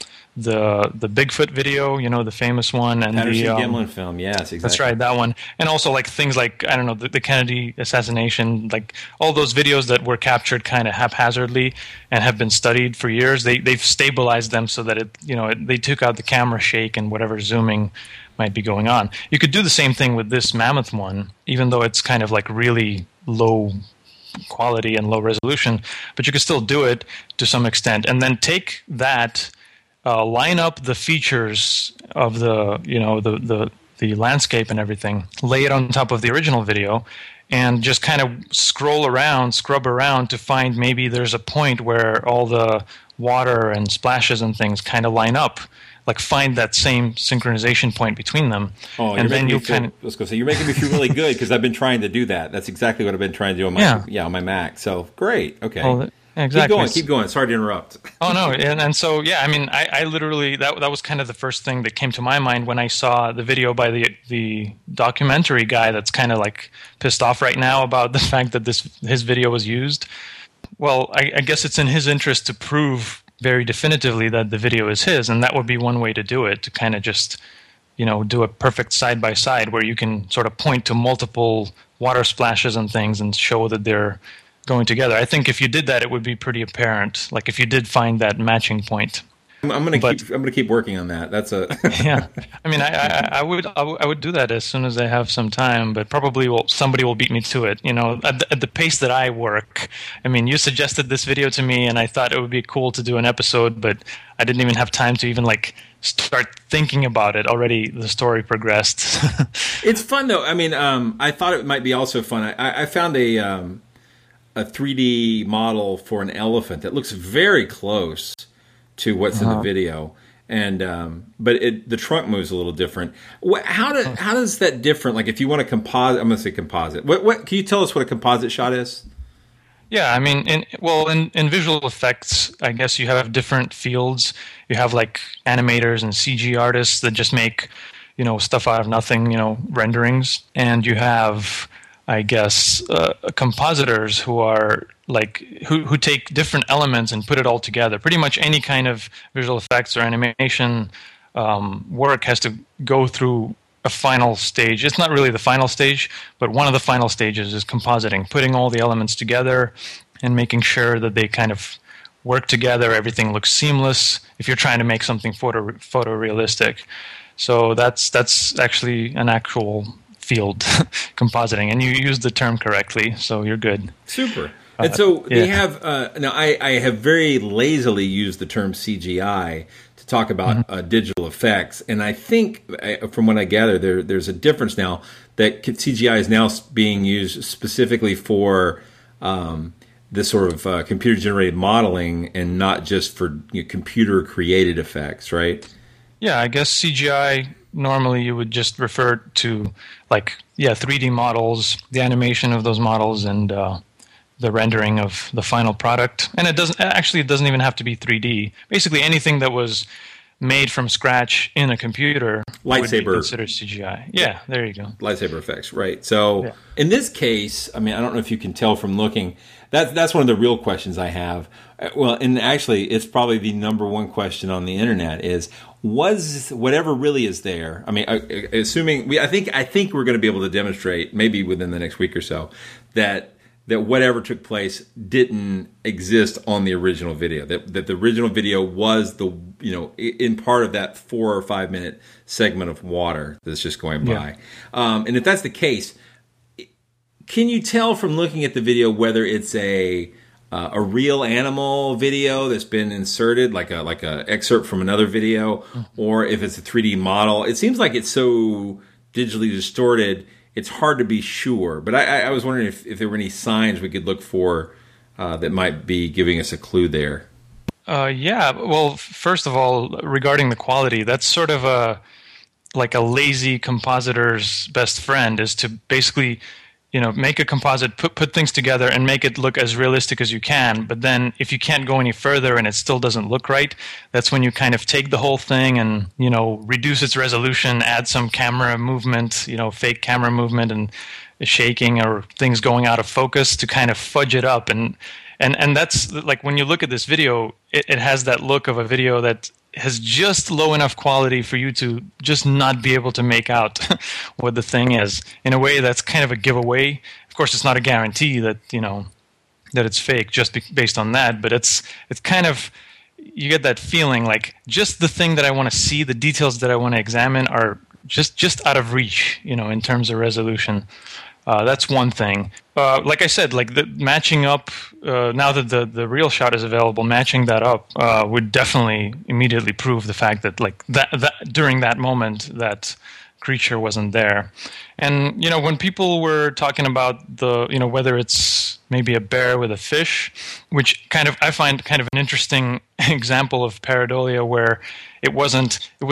Bigfoot video, the famous one, and Patterson Gimlin film. Yes, exactly. That's right, that one, and also like things like the Kennedy assassination, like all those videos that were captured kind of haphazardly and have been studied for years. They've stabilized them so that they took out the camera shake and whatever zooming might be going on. You could do the same thing with this mammoth one, even though it's kind of like really low quality and low resolution, but you could still do it to some extent, and then take that, line up the features of the landscape and everything, lay it on top of the original video, and just kind of scrub around to find maybe there's a point where all the water and splashes and things kind of line up. Like find that same synchronization point between them, and then you kind of. Let's go. So you're making me feel really good because I've been trying to do that. That's exactly what I've been trying to do on my on my Mac. So great. Okay. Exactly. Keep going. Sorry to interrupt. Oh no, and so yeah, I mean, I literally that was kind of the first thing that came to my mind when I saw the video by the documentary guy that's kind of like pissed off right now about the fact that his video was used. Well, I guess it's in his interest to prove very definitively that the video is his, and that would be one way to do it, to kind of just do a perfect side by side where you can sort of point to multiple water splashes and things and show that they're going together. I think if you did that, it would be pretty apparent. Like if you did find that matching point. I'm gonna keep working on that. That's a yeah. I mean, I would do that as soon as I have some time, but probably somebody will beat me to it. At the pace that I work. I mean, you suggested this video to me, and I thought it would be cool to do an episode, but I didn't even have time to even start thinking about it. Already, the story progressed. It's fun though. I mean, I thought it might be also fun. I found a 3D model for an elephant that looks very close to what's in the video, and but the trunk moves a little different. How does that different? Like if you want to composite, I'm going to say composite. What can you tell us what a composite shot is? Yeah, I mean, in visual effects, I guess you have different fields. You have like animators and CG artists that just make stuff out of nothing, renderings, and you have, I guess, compositors who are who take different elements and put it all together. Pretty much any kind of visual effects or animation work has to go through a final stage. It's not really the final stage, but one of the final stages is compositing, putting all the elements together and making sure that they kind of work together. Everything looks seamless if you're trying to make something photorealistic. So that's actually an actual field, compositing, and you used the term correctly, so you're good. Super. And so they have now. I have very lazily used the term CGI to talk about digital effects, and I think from what I gather, there's a difference now that CGI is now being used specifically for this sort of computer generated modeling, and not just for computer created effects, right? Yeah, I guess CGI. Normally, you would just refer to 3D models, the animation of those models, and the rendering of the final product. And it doesn't even have to be 3D. Basically, anything that was made from scratch in a computer would be considered CGI. Yeah, there you go. Lightsaber effects, right? So in this case, I mean, I don't know if you can tell from looking. That's one of the real questions I have. Well, and actually, it's probably the number one question on the internet is, was whatever really is there? I mean, assuming I think we're going to be able to demonstrate, maybe within the next week or so, that whatever took place didn't exist on the original video. That the original video was in part of that 4 or 5 minute segment of water that's just going by. And if that's the case, can you tell from looking at the video whether it's a real animal video that's been inserted, like a excerpt from another video, or if it's a 3D model? It seems like it's so digitally distorted, it's hard to be sure. But I was wondering if there were any signs we could look for that might be giving us a clue there. Yeah. Well, first of all, regarding the quality, that's sort of a lazy compositor's best friend, is to basically make a composite, put things together and make it look as realistic as you can. But then if you can't go any further and it still doesn't look right, that's when you kind of take the whole thing and, reduce its resolution, add some camera movement, fake camera movement and shaking or things going out of focus to kind of fudge it up. And that's like, when you look at this video, it has that look of a video that has just low enough quality for you to just not be able to make out what the thing is. In a way, that's kind of a giveaway. Of course, it's not a guarantee that that it's fake just based on that, but it's kind of, you get that feeling like just the thing that I want to see, the details that I want to examine are just out of reach, in terms of resolution. That's one thing. Like I said, the matching up, now that the real shot is available, matching that up would definitely immediately prove the fact that that during that moment that creature wasn't there. And when people were talking about the whether it's maybe a bear with a fish, which I find kind of an interesting example of pareidolia, where it was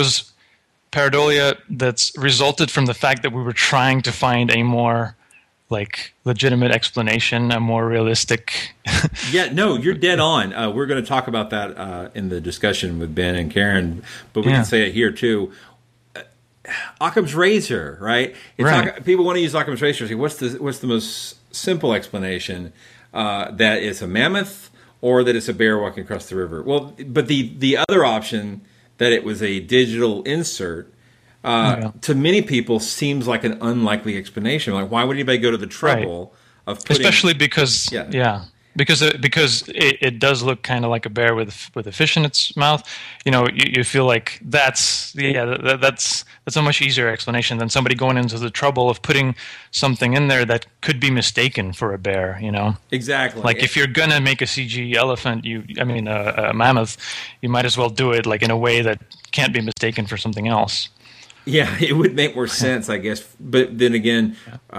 pareidolia that's resulted from the fact that we were trying to find a more like legitimate explanation, a more realistic. Yeah, no, you're dead on. We're going to talk about that in the discussion with Ben and Karen, but we can say it here too. Occam's razor, right? People want to use Occam's razor. Say, what's the most simple explanation? That it's a mammoth or that it's a bear walking across the river. Well, but the other option, that it was a digital insert, to many people seems like an unlikely explanation. Like, why would anybody go to the trouble of putting... Especially because, because it does look kind of like a bear with a fish in its mouth. You feel like that's a much easier explanation than somebody going into the trouble of putting something in there that could be mistaken for a bear. Exactly. Like if you're gonna make a CG elephant, a mammoth, you might as well do it like in a way that can't be mistaken for something else. Yeah, it would make more sense, I guess. But then again,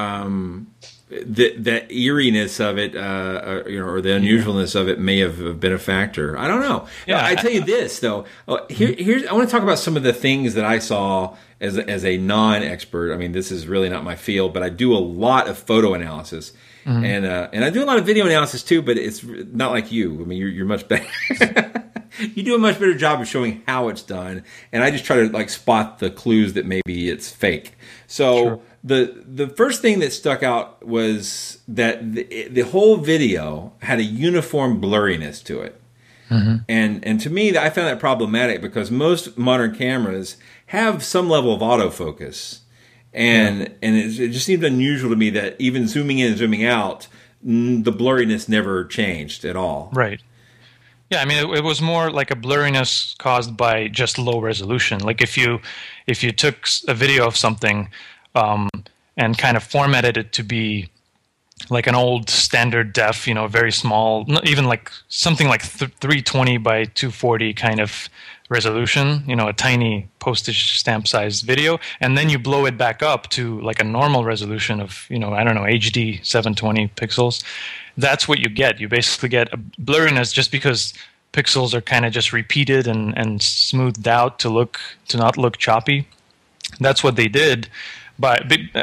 that eeriness of it, or the unusualness of it, may have been a factor. I don't know. Yeah, I tell you this though. Here's I want to talk about some of the things that I saw as a non-expert. I mean, this is really not my field, but I do a lot of photo analysis, and I do a lot of video analysis too. But it's not like you. I mean, you're much better. You do a much better job of showing how it's done, and I just try to spot the clues that maybe it's fake. So the first thing that stuck out was that the whole video had a uniform blurriness to it, and to me, I found that problematic because most modern cameras have some level of autofocus, and it just seemed unusual to me that even zooming in and zooming out, the blurriness never changed at all. Right. Yeah, I mean, it was more like a blurriness caused by just low resolution. Like if you took a video of something and kind of formatted it to be like an old standard def, very small, not even like something like 320 by 240 kind of resolution, a tiny postage stamp sized video, and then you blow it back up to like a normal resolution of, HD 720 pixels. That's what you get. You basically get a blurriness just because pixels are kind of just repeated and smoothed out to not look choppy. That's what they did by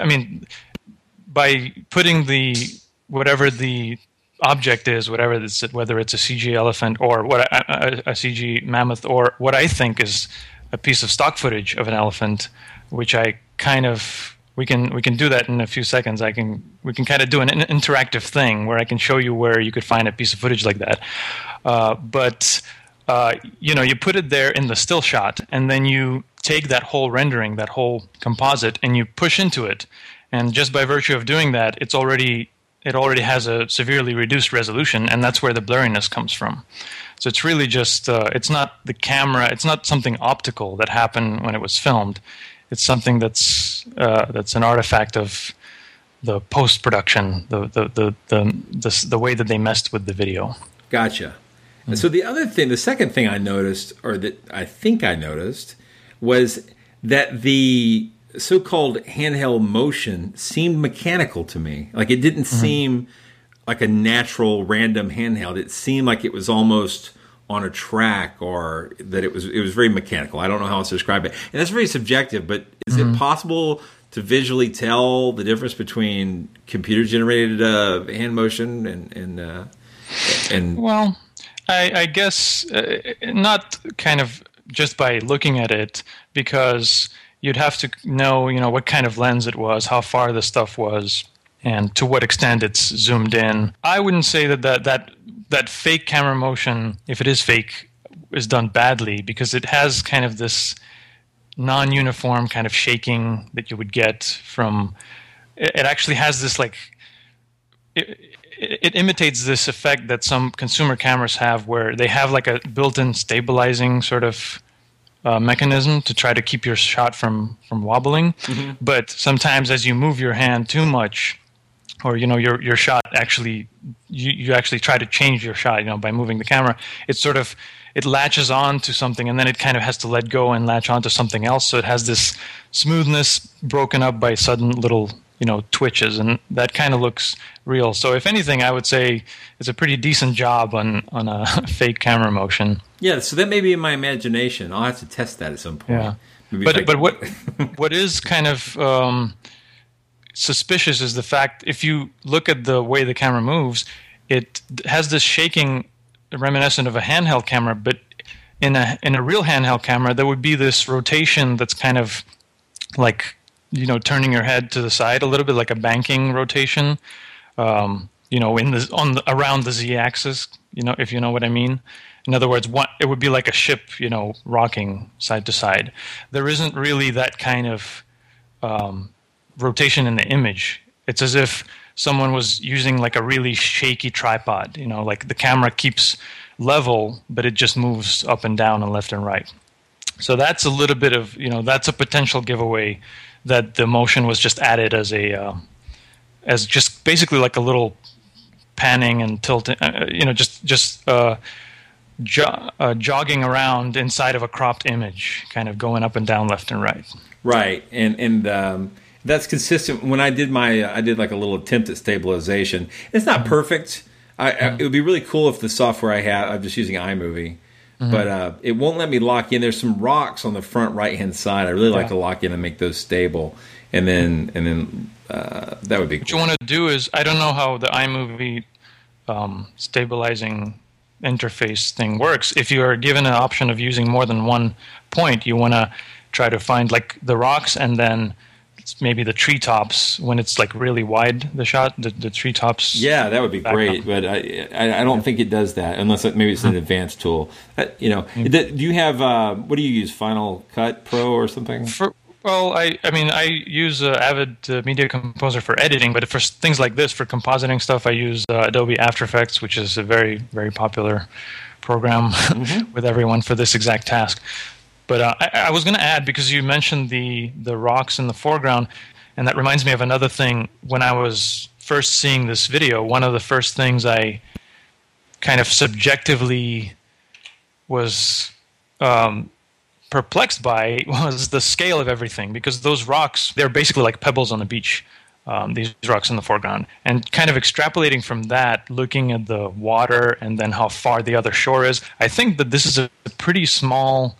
putting whatever the object is, whether it's a CG elephant or a CG mammoth, or what I think is a piece of stock footage of an elephant, which I kind of we can do that in a few seconds. We can kind of do an interactive thing where I can show you where you could find a piece of footage like that. But you put it there in the still shot, and then you take that whole rendering, that whole composite, and you push into it. And just by virtue of doing that, it already has a severely reduced resolution, and that's where the blurriness comes from. So it's really just it's not the camera, it's not something optical that happened when it was filmed. It's something that's an artifact of the post production, the way that they messed with the video. Gotcha. And so the second thing I noticed, or that I think I noticed, was that the so-called handheld motion seemed mechanical to me. Like it didn't seem like a natural random handheld. It seemed like it was almost on a track, or that it was very mechanical. I don't know how else to describe it. And that's very subjective, but is it possible to visually tell the difference between computer-generated hand motion and well, I guess not kind of just by looking at it, because you'd have to know, what kind of lens it was, how far the stuff was, and to what extent it's zoomed in. I wouldn't say that fake camera motion, if it is fake, is done badly, because it has kind of this non-uniform kind of shaking that you would get from. It actually has this it imitates this effect that some consumer cameras have, where they have like a built-in stabilizing sort of mechanism to try to keep your shot from wobbling. But sometimes as you move your hand too much, or your shot actually you actually try to change your shot by moving the camera, it latches on to something, and then it kind of has to let go and latch onto something else, so it has this smoothness broken up by sudden little twitches, and that kind of looks real. So if anything, I would say it's a pretty decent job on a fake camera motion. Yeah, so that may be in my imagination. I'll have to test that at some point. Yeah. But what is kind of suspicious is the fact, if you look at the way the camera moves, it has this shaking reminiscent of a handheld camera, but in a real handheld camera, there would be this rotation that's kind of like, turning your head to the side a little bit, like a banking rotation, around the z-axis, if you know what I mean. In other words, it would be like a ship, rocking side to side. There isn't really that kind of rotation in the image. It's as if someone was using like a really shaky tripod, like the camera keeps level, but it just moves up and down and left and right. So that's a little bit of, that's a potential giveaway that the motion was just added as just basically like a little panning and tilting, jogging around inside of a cropped image, kind of going up and down, left and right. Right, and that's consistent. When I did like a little attempt at stabilization. It's not perfect. It would be really cool if the software I'm just using iMovie, but it won't let me lock in. There's some rocks on the front right-hand side. I really like to lock in and make those stable, and then that would be cool. What you want to do is, I don't know how the iMovie stabilizing interface thing works. If you are given an option of using more than one point, you want to try to find like the rocks and then maybe the treetops when it's like really wide, the shot, the treetops. Yeah, that would be great, but I don't think it does that unless maybe it's an advanced tool. Do you have what do you use? Final Cut Pro or something? I use Avid Media Composer for editing, but for things like this, for compositing stuff, I use Adobe After Effects, which is a very, very popular program with everyone for this exact task. But I was going to add, because you mentioned the rocks in the foreground, and that reminds me of another thing. When I was first seeing this video, one of the first things I kind of subjectively was perplexed by was the scale of everything, because those rocks, they're basically like pebbles on the beach, these rocks in the foreground. And kind of extrapolating from that, looking at the water and then how far the other shore is, I think that this is a pretty small...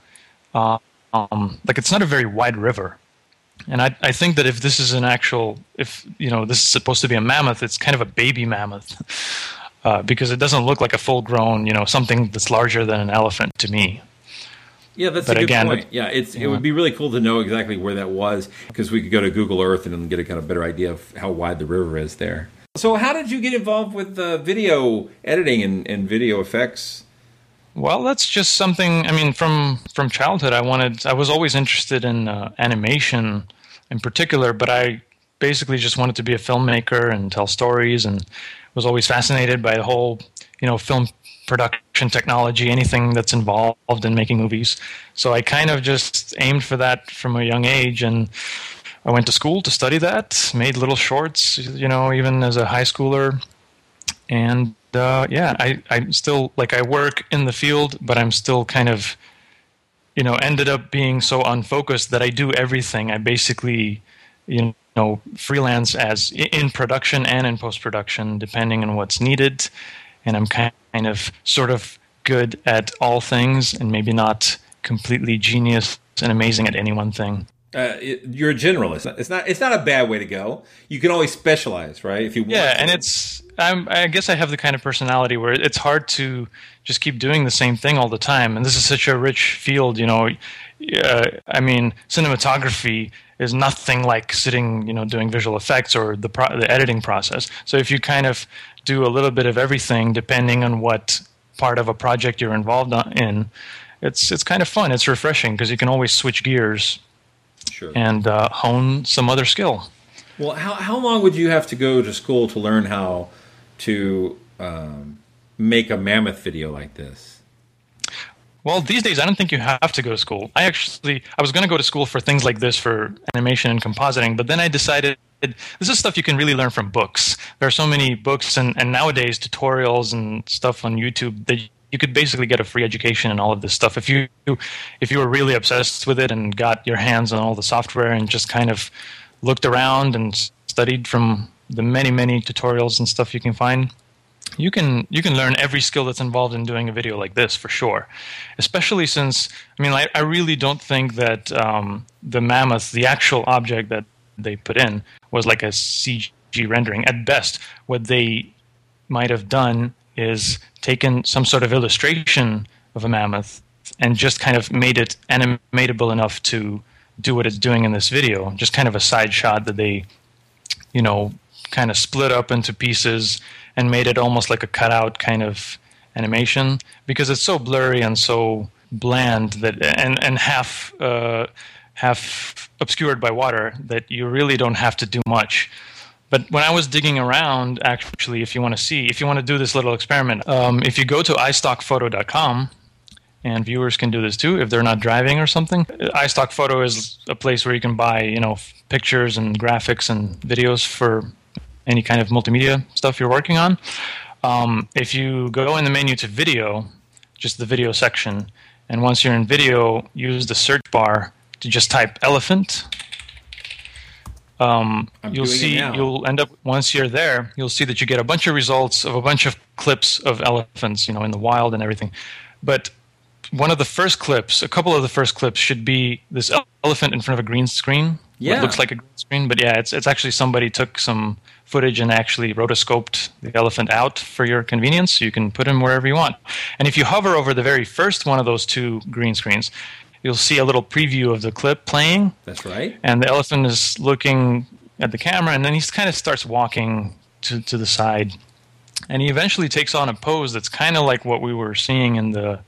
it's not a very wide river, and I think that if this is this is supposed to be a mammoth, it's kind of a baby mammoth, because it doesn't look like a full-grown, something that's larger than an elephant to me. Yeah, that's a good point. It would be really cool to know exactly where that was, because we could go to Google Earth and get a kind of better idea of how wide the river is there. So how did you get involved with video editing and video effects? Well, that's just something, from childhood, I was always interested in animation in particular, but I basically just wanted to be a filmmaker and tell stories, and was always fascinated by the whole, film production technology, anything that's involved in making movies. So I kind of just aimed for that from a young age, and I went to school to study that, made little shorts, even as a high schooler, and I still, I work in the field, but I'm still kind of, ended up being so unfocused that I do everything. I basically, freelance as in production and in post-production, depending on what's needed. And I'm kind of sort of good at all things, and maybe not completely genius and amazing at any one thing. You're a generalist. It's not a bad way to go. You can always specialize, right? If you want. Yeah, and I guess I have the kind of personality where it's hard to just keep doing the same thing all the time. And this is such a rich field, cinematography is nothing like sitting, doing visual effects or the editing process. So if you kind of do a little bit of everything, depending on what part of a project you're involved in, it's kind of fun. It's refreshing because you can always switch gears. Sure. And hone some other skill. Well, how long would you have to go to school to learn how to make a mammoth video like this? Well, these days I don't think you have to go to school. I was going to go to school for things like this, for animation and compositing, but then I decided this is stuff you can really learn from books. There are so many books and nowadays tutorials and stuff on YouTube that you could basically get a free education in all of this stuff if you were really obsessed with it and got your hands on all the software and just kind of looked around and studied from the many, many tutorials and stuff you can find. You can learn every skill that's involved in doing a video like this for sure. Especially since I really don't think that the mammoth, the actual object that they put in was like a CG rendering. At best, what they might have done is taken some sort of illustration of a mammoth and just kind of made it animatable enough to do what it's doing in this video. Just kind of a side shot that they, kind of split up into pieces and made it almost like a cutout kind of animation, because it's so blurry and so bland that and half obscured by water that you really don't have to do much. But when I was digging around, actually, if you want to do this little experiment, if you go to iStockPhoto.com, and viewers can do this too if they're not driving or something. iStockPhoto is a place where you can buy, pictures and graphics and videos for any kind of multimedia stuff you're working on. If you go in the menu to video, just the video section, and once you're in video, use the search bar to just type elephant. You'll end up, once you're there, you'll see that you get a bunch of results of a bunch of clips of elephants, in the wild and everything. But a couple of the first clips should be this elephant in front of a green screen. Yeah. It looks like a green screen, but yeah, it's actually somebody took some footage and actually rotoscoped the elephant out for your convenience. So you can put him wherever you want. And if you hover over the very first one of those two green screens, you'll see a little preview of the clip playing. That's right. And the elephant is looking at the camera, and then he kind of starts walking to the side. And he eventually takes on a pose that's kind of like what we were seeing in the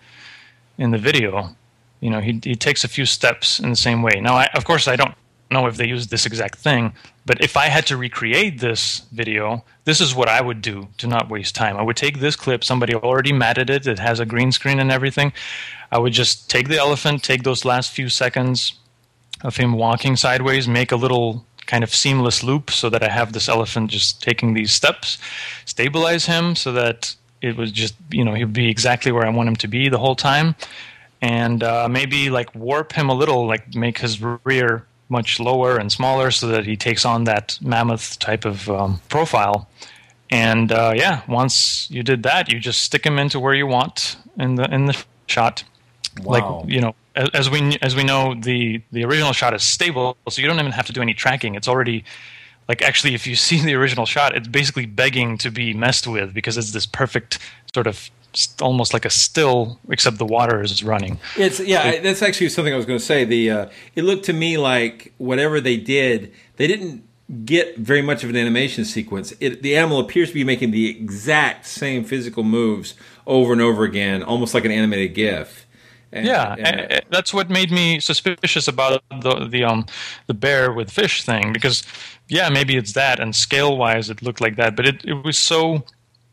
video. He takes a few steps in the same way. Now, of course, I don't know if they used this exact thing, but if I had to recreate this video, this is what I would do to not waste time. I would take this clip, somebody already matted it, it has a green screen and everything. I would just take the elephant, take those last few seconds of him walking sideways, make a little kind of seamless loop so that I have this elephant just taking these steps, stabilize him so that it was just, he'd be exactly where I want him to be the whole time, and maybe like warp him a little, like make his rear much lower and smaller so that he takes on that mammoth type of profile. And once you did that, you just stick him into where you want in the shot. Wow. Like, as we know, the original shot is stable, so you don't even have to do any tracking. It's already, like, actually, if you see the original shot, it's basically begging to be messed with because it's this perfect sort of almost like a still, except the water is running. That's actually something I was going to say. It looked to me like whatever they did, they didn't get very much of an animation sequence. The animal appears to be making the exact same physical moves over and over again, almost like an animated GIF. And that's what made me suspicious about the bear with fish thing, because maybe it's that, and scale wise it looked like that, but it was so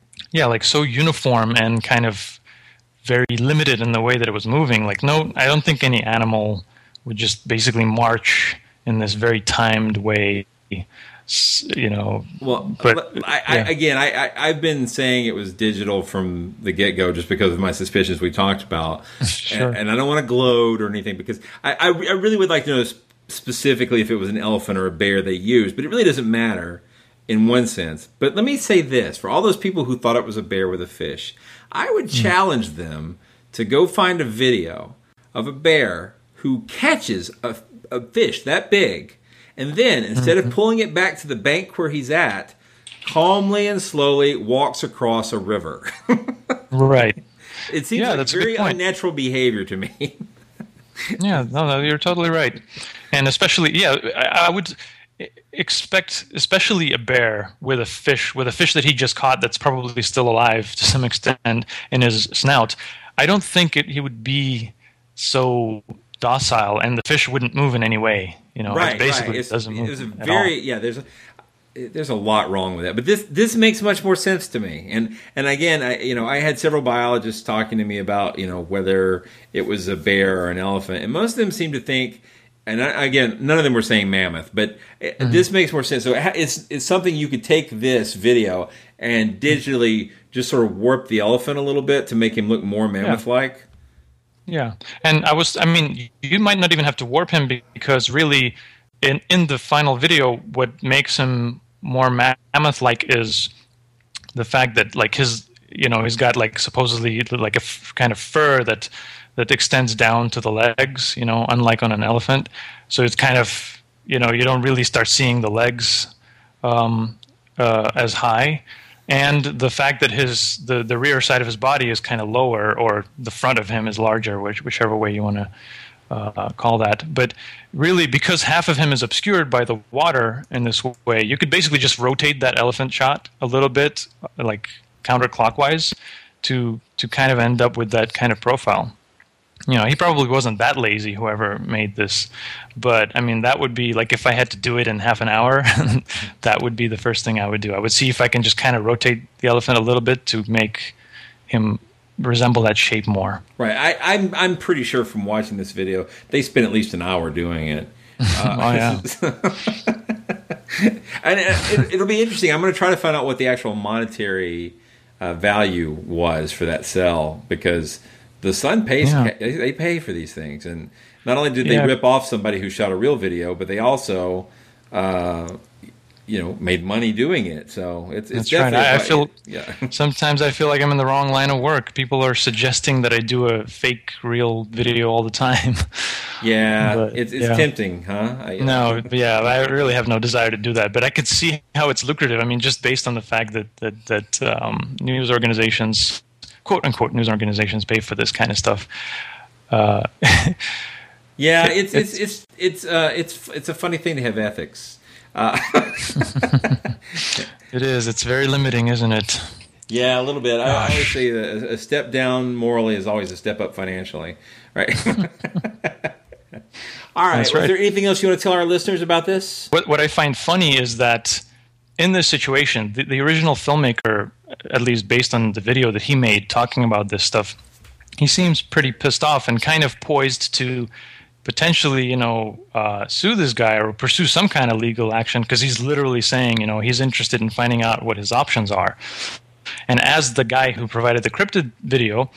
so uniform and kind of very limited in the way that it was moving. Like, no, I don't think any animal would just basically march in this very timed way. Well, but I've been saying it was digital from the get-go just because of my suspicions we talked about. Sure. And I don't want to gloat or anything, because I really would like to know specifically if it was an elephant or a bear they used, but it really doesn't matter in one sense. But let me say this, for all those people who thought it was a bear with a fish, I would challenge them to go find a video of a bear who catches a fish that big, and then, instead of pulling it back to the bank where he's at, calmly and slowly walks across a river. Right. It seems like that's very unnatural behavior to me. No, you're totally right. And especially, I would expect, especially a bear with a fish that he just caught that's probably still alive to some extent in his snout. I don't think he would be so docile, and the fish wouldn't move in any way. Right. It doesn't move. It was there's a lot wrong with that, but this makes much more sense to me. And again, I had several biologists talking to me about whether it was a bear or an elephant, and most of them seem to think. And again, none of them were saying mammoth, but this makes more sense. So it's something you could take this video and digitally just sort of warp the elephant a little bit to make him look more mammoth-like. Yeah, and you might not even have to warp him, because really, in the final video, what makes him more mammoth-like is the fact that, like, he's got, like, supposedly like a kind of fur that extends down to the legs, unlike on an elephant. So it's kind of, you don't really start seeing the legs as high. And the fact that the rear side of his body is kind of lower, or the front of him is larger, whichever way you want to call that. But really, because half of him is obscured by the water in this way, you could basically just rotate that elephant shot a little bit, like counterclockwise, to kind of end up with that kind of profile. He probably wasn't that lazy, whoever made this. But, I mean, that would be, like, if I had to do it in half an hour, that would be the first thing I would do. I would see if I can just kind of rotate the elephant a little bit to make him resemble that shape more. Right. I'm pretty sure from watching this video, they spent at least an hour doing it. Oh, yeah. And it'll be interesting. I'm going to try to find out what the actual monetary value was for that cell, because the Sun pays. Yeah. They pay for these things, and not only did they rip off somebody who shot a real video, but they also, made money doing it. So it's That's definitely. Right. Sometimes I feel like I'm in the wrong line of work. People are suggesting that I do a fake real video all the time. Yeah, But, it's yeah. tempting, huh? No, yeah, I really have no desire to do that. But I could see how it's lucrative. I mean, just based on the fact that news organizations, quote unquote, news organizations, pay for this kind of stuff. Yeah, it's a funny thing to have ethics. It is. It's very limiting, isn't it? Yeah, a little bit. I always say that a step down morally is always a step up financially, right? All right. That's right. Is there anything else you want to tell our listeners about this? What I find funny is that in this situation, the original filmmaker, at least based on the video that he made talking about this stuff, he seems pretty pissed off and kind of poised to potentially, sue this guy or pursue some kind of legal action, because he's literally saying, he's interested in finding out what his options are. And as the guy who provided the cryptid video,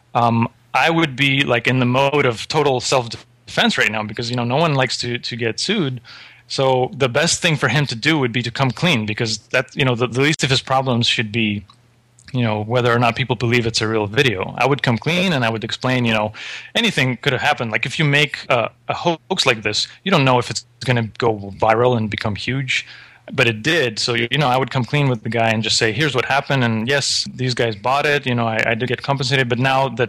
I would be like in the mode of total self-defense right now, because no one likes to get sued. So the best thing for him to do would be to come clean, because that the least of his problems should be whether or not people believe it's a real video. I would come clean and I would explain, anything could have happened. Like if you make a hoax like this, you don't know if it's going to go viral and become huge. But it did. So, I would come clean with the guy and just say, here's what happened. And yes, these guys bought it. I did get compensated. But now that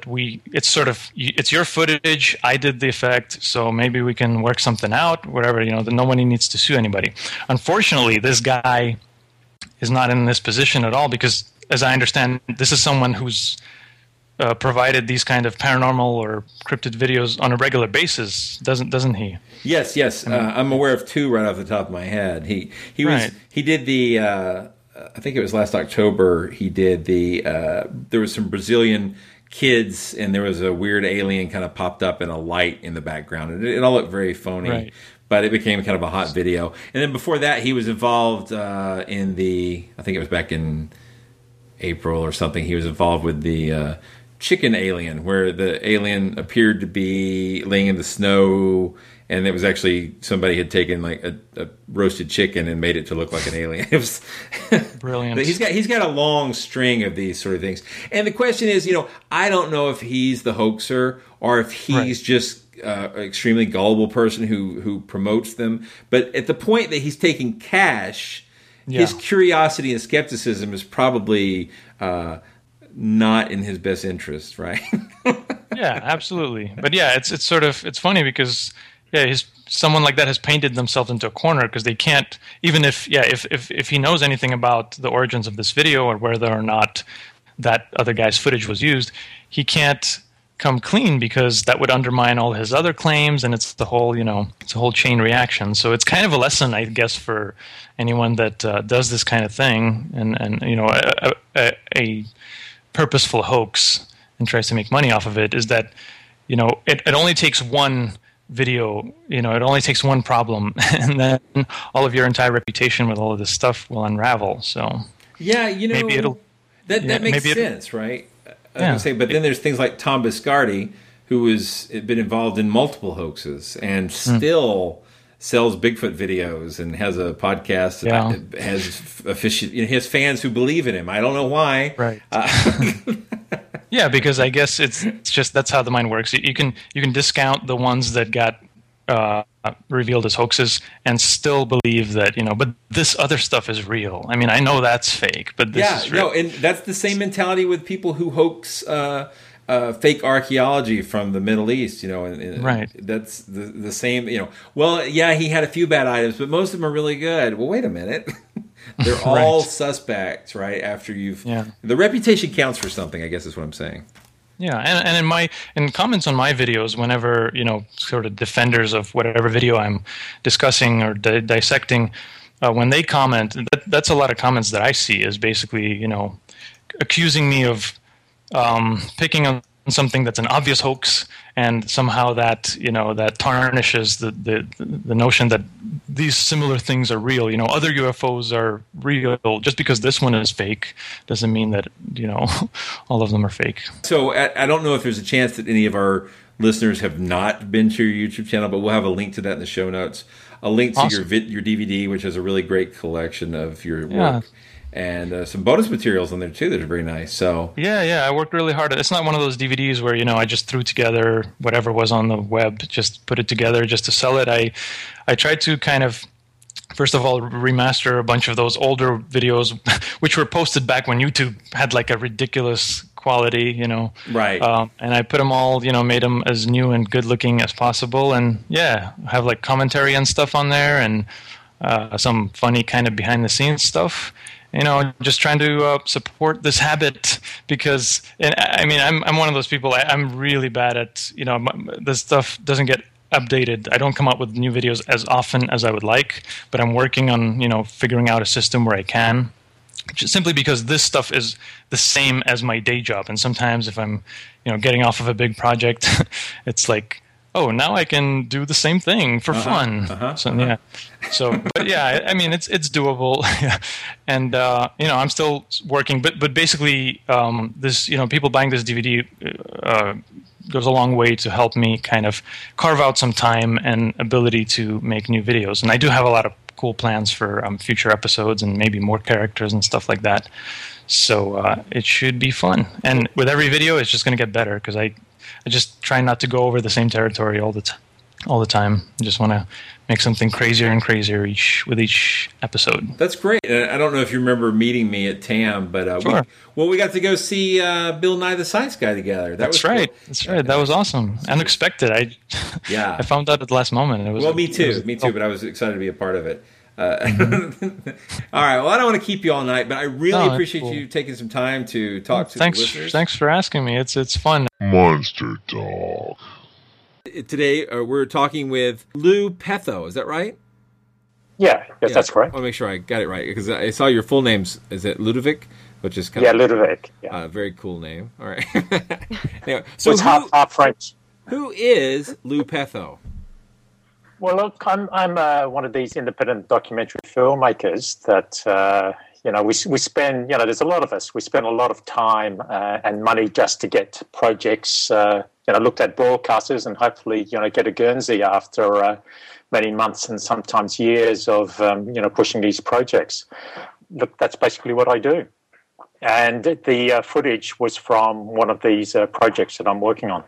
it's your footage, I did the effect. So maybe we can work something out, whatever, that nobody needs to sue anybody. Unfortunately, this guy is not in this position at all, because as I understand, this is someone who's provided these kind of paranormal or cryptid videos on a regular basis, doesn't he? Yes. I'm aware of two right off the top of my head. He did the I think it was last October. He did the there was some Brazilian kids and there was a weird alien kind of popped up in a light in the background. It all looked very phony. Right. But it became kind of a hot video. And then before that, he was involved in I think it was back in April or something. He was involved with the chicken alien, where the alien appeared to be laying in the snow, and it was actually somebody had taken like a roasted chicken and made it to look like an alien. It was brilliant. He's got a long string of these sort of things. And the question is, I don't know if he's the hoaxer or if he's just an extremely gullible person who promotes them. But at the point that he's taking cash, his curiosity and skepticism is probably not in his best interest, right? Yeah, absolutely. But yeah, it's funny because someone like that has painted themselves into a corner, because they can't, even if he knows anything about the origins of this video or whether or not that other guy's footage was used, he can't come clean, because that would undermine all his other claims, and it's the whole, it's a whole chain reaction. So it's kind of a lesson, I guess, for anyone that does this kind of thing and a purposeful hoax and tries to make money off of it, is that it only takes one video, it only takes one problem, and then all of your entire reputation with all of this stuff will unravel. So maybe that makes sense, right? I was gonna say, but then there's things like Tom Biscardi, who has been involved in multiple hoaxes and still sells Bigfoot videos and has a podcast that he has fans who believe in him. I don't know why. Right. Yeah, because I guess it's just that's how the mind works. You can discount the ones that got revealed as hoaxes and still believe that, but this other stuff is real. I mean, I know that's fake, but this is real. No, and that's the same mentality with people who hoax fake archaeology from the Middle East, and right. That's the same, well, yeah, he had a few bad items, but most of them are really good. Well, wait a minute. They're all suspects, right? After the reputation counts for something, I guess is what I'm saying. Yeah, and in comments on my videos, whenever, sort of defenders of whatever video I'm discussing or dissecting, when they comment, that's a lot of comments that I see is basically, accusing me of picking on something that's an obvious hoax, and somehow that that tarnishes the notion that these similar things are real. Other UFOs are real. Just because this one is fake doesn't mean that all of them are fake. So I don't know if there's a chance that any of our listeners have not been to your YouTube channel, but we'll have a link to that in the show notes. A link to Awesome. your DVD, which has a really great collection of your work. And some bonus materials on there too that are very nice. So I worked really hard. It's not one of those DVDs where I just threw together whatever was on the web, just put it together just to sell it. I tried to kind of, first of all, remaster a bunch of those older videos, which were posted back when YouTube had like a ridiculous quality, Right. And I put them all, made them as new and good looking as possible, and have like commentary and stuff on there, and some funny kind of behind the scenes stuff. Just trying to support this habit because, I'm one of those people. I'm really bad at, this stuff doesn't get updated. I don't come up with new videos as often as I would like, but I'm working on, figuring out a system where I can. Just simply because this stuff is the same as my day job, and sometimes if I'm, getting off of a big project, it's like, oh, now I can do the same thing for fun. But yeah, it's doable. And, I'm still working, but basically, this, people buying this DVD, goes a long way to help me kind of carve out some time and ability to make new videos. And I do have a lot of cool plans for future episodes and maybe more characters and stuff like that. So, it should be fun. And with every video, it's just going to get better because I just try not to go over the same territory all the time. I just want to make something crazier and crazier with each episode. That's great. And I don't know if you remember meeting me at TAM, but sure. we got to go see Bill Nye the Science Guy together. That's right. Cool. That's right. That was awesome. Unexpected. I found out at the last moment. Me too. But I was excited to be a part of it. All right. Well, I don't want to keep you all night, but I really appreciate you taking some time to talk to the listeners. Thanks for asking me. It's fun. Monster Talk. Today we're talking with Lou Petho. Is that right? Yes, that's correct. I want to make sure I got it right because I saw your full names. Is it Ludovic? Which is kind of Ludovic. Yeah, very cool name. All right. Anyway, so it's half French. Who is Lou Petho? Well, look, I'm one of these independent documentary filmmakers that we spend. There's a lot of us. We spend a lot of time and money just to get projects. Looked at broadcasters and hopefully get a Guernsey after many months and sometimes years of pushing these projects. Look, that's basically what I do. And the footage was from one of these projects that I'm working on.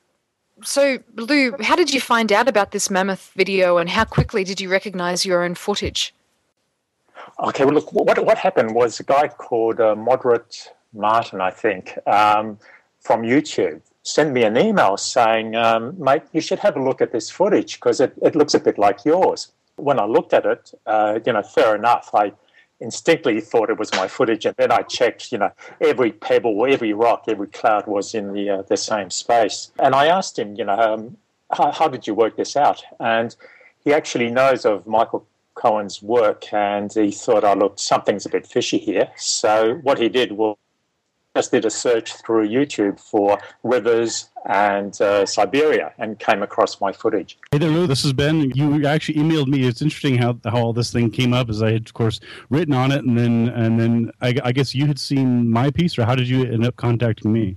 So, Lou, how did you find out about this mammoth video and how quickly did you recognize your own footage? Okay, well, look, what happened was a guy called Moderate Martin, I think, from YouTube, sent me an email saying, mate, you should have a look at this footage because it looks a bit like yours. When I looked at it, fair enough, I instinctively thought it was my footage, and then I checked, every pebble, every rock, every cloud was in the same space. And I asked him, how did you work this out? And he actually knows of Michael Cohen's work, and he thought, look, something's a bit fishy here. So what he did was just did a search through YouTube for rivers and Siberia and came across my footage. Hey there, Lou. This is Ben. You actually emailed me. It's interesting how all this thing came up, as I had, of course, written on it, and then I guess you had seen my piece, or how did you end up contacting me?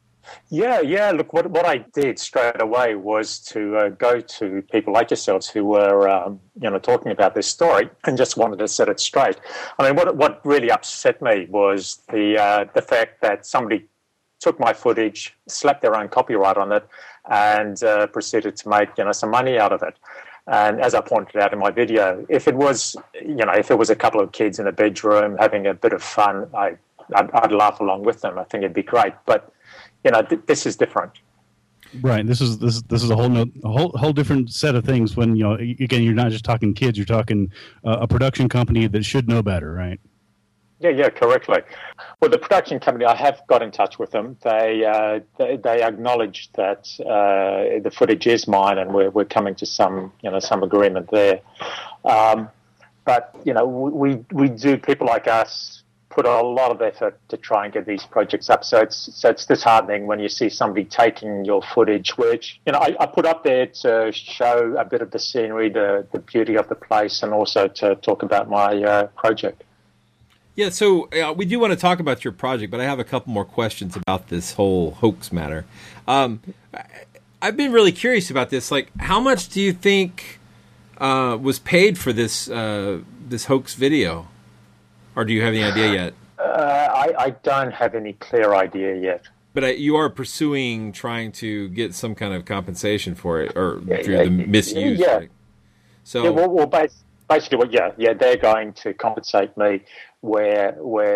Yeah. Look, what I did straight away was to go to people like yourselves who were, talking about this story and just wanted to set it straight. I mean, what really upset me was the fact that somebody took my footage, slapped their own copyright on it, and proceeded to make some money out of it. And as I pointed out in my video, if it was a couple of kids in a bedroom having a bit of fun, I'd laugh along with them. I think it'd be great. But this is different. Right. This is a whole different set of things. When again, you're not just talking kids. You're talking a production company that should know better, right? Yeah, correctly. Well, the production company, I have got in touch with them. They acknowledge that the footage is mine, and we're coming to some agreement there. But we do, people like us put a lot of effort to try and get these projects up. So it's disheartening when you see somebody taking your footage, which I put up there to show a bit of the scenery, the beauty of the place, and also to talk about my project. Yeah, so we do want to talk about your project, but I have a couple more questions about this whole hoax matter. I've been really curious about this. Like, how much do you think was paid for this this hoax video? Or do you have any idea yet? I don't have any clear idea yet. But you are trying to get some kind of compensation for it, or through the misuse. Yeah. Right? So, yeah, well, basically, they're going to compensate me where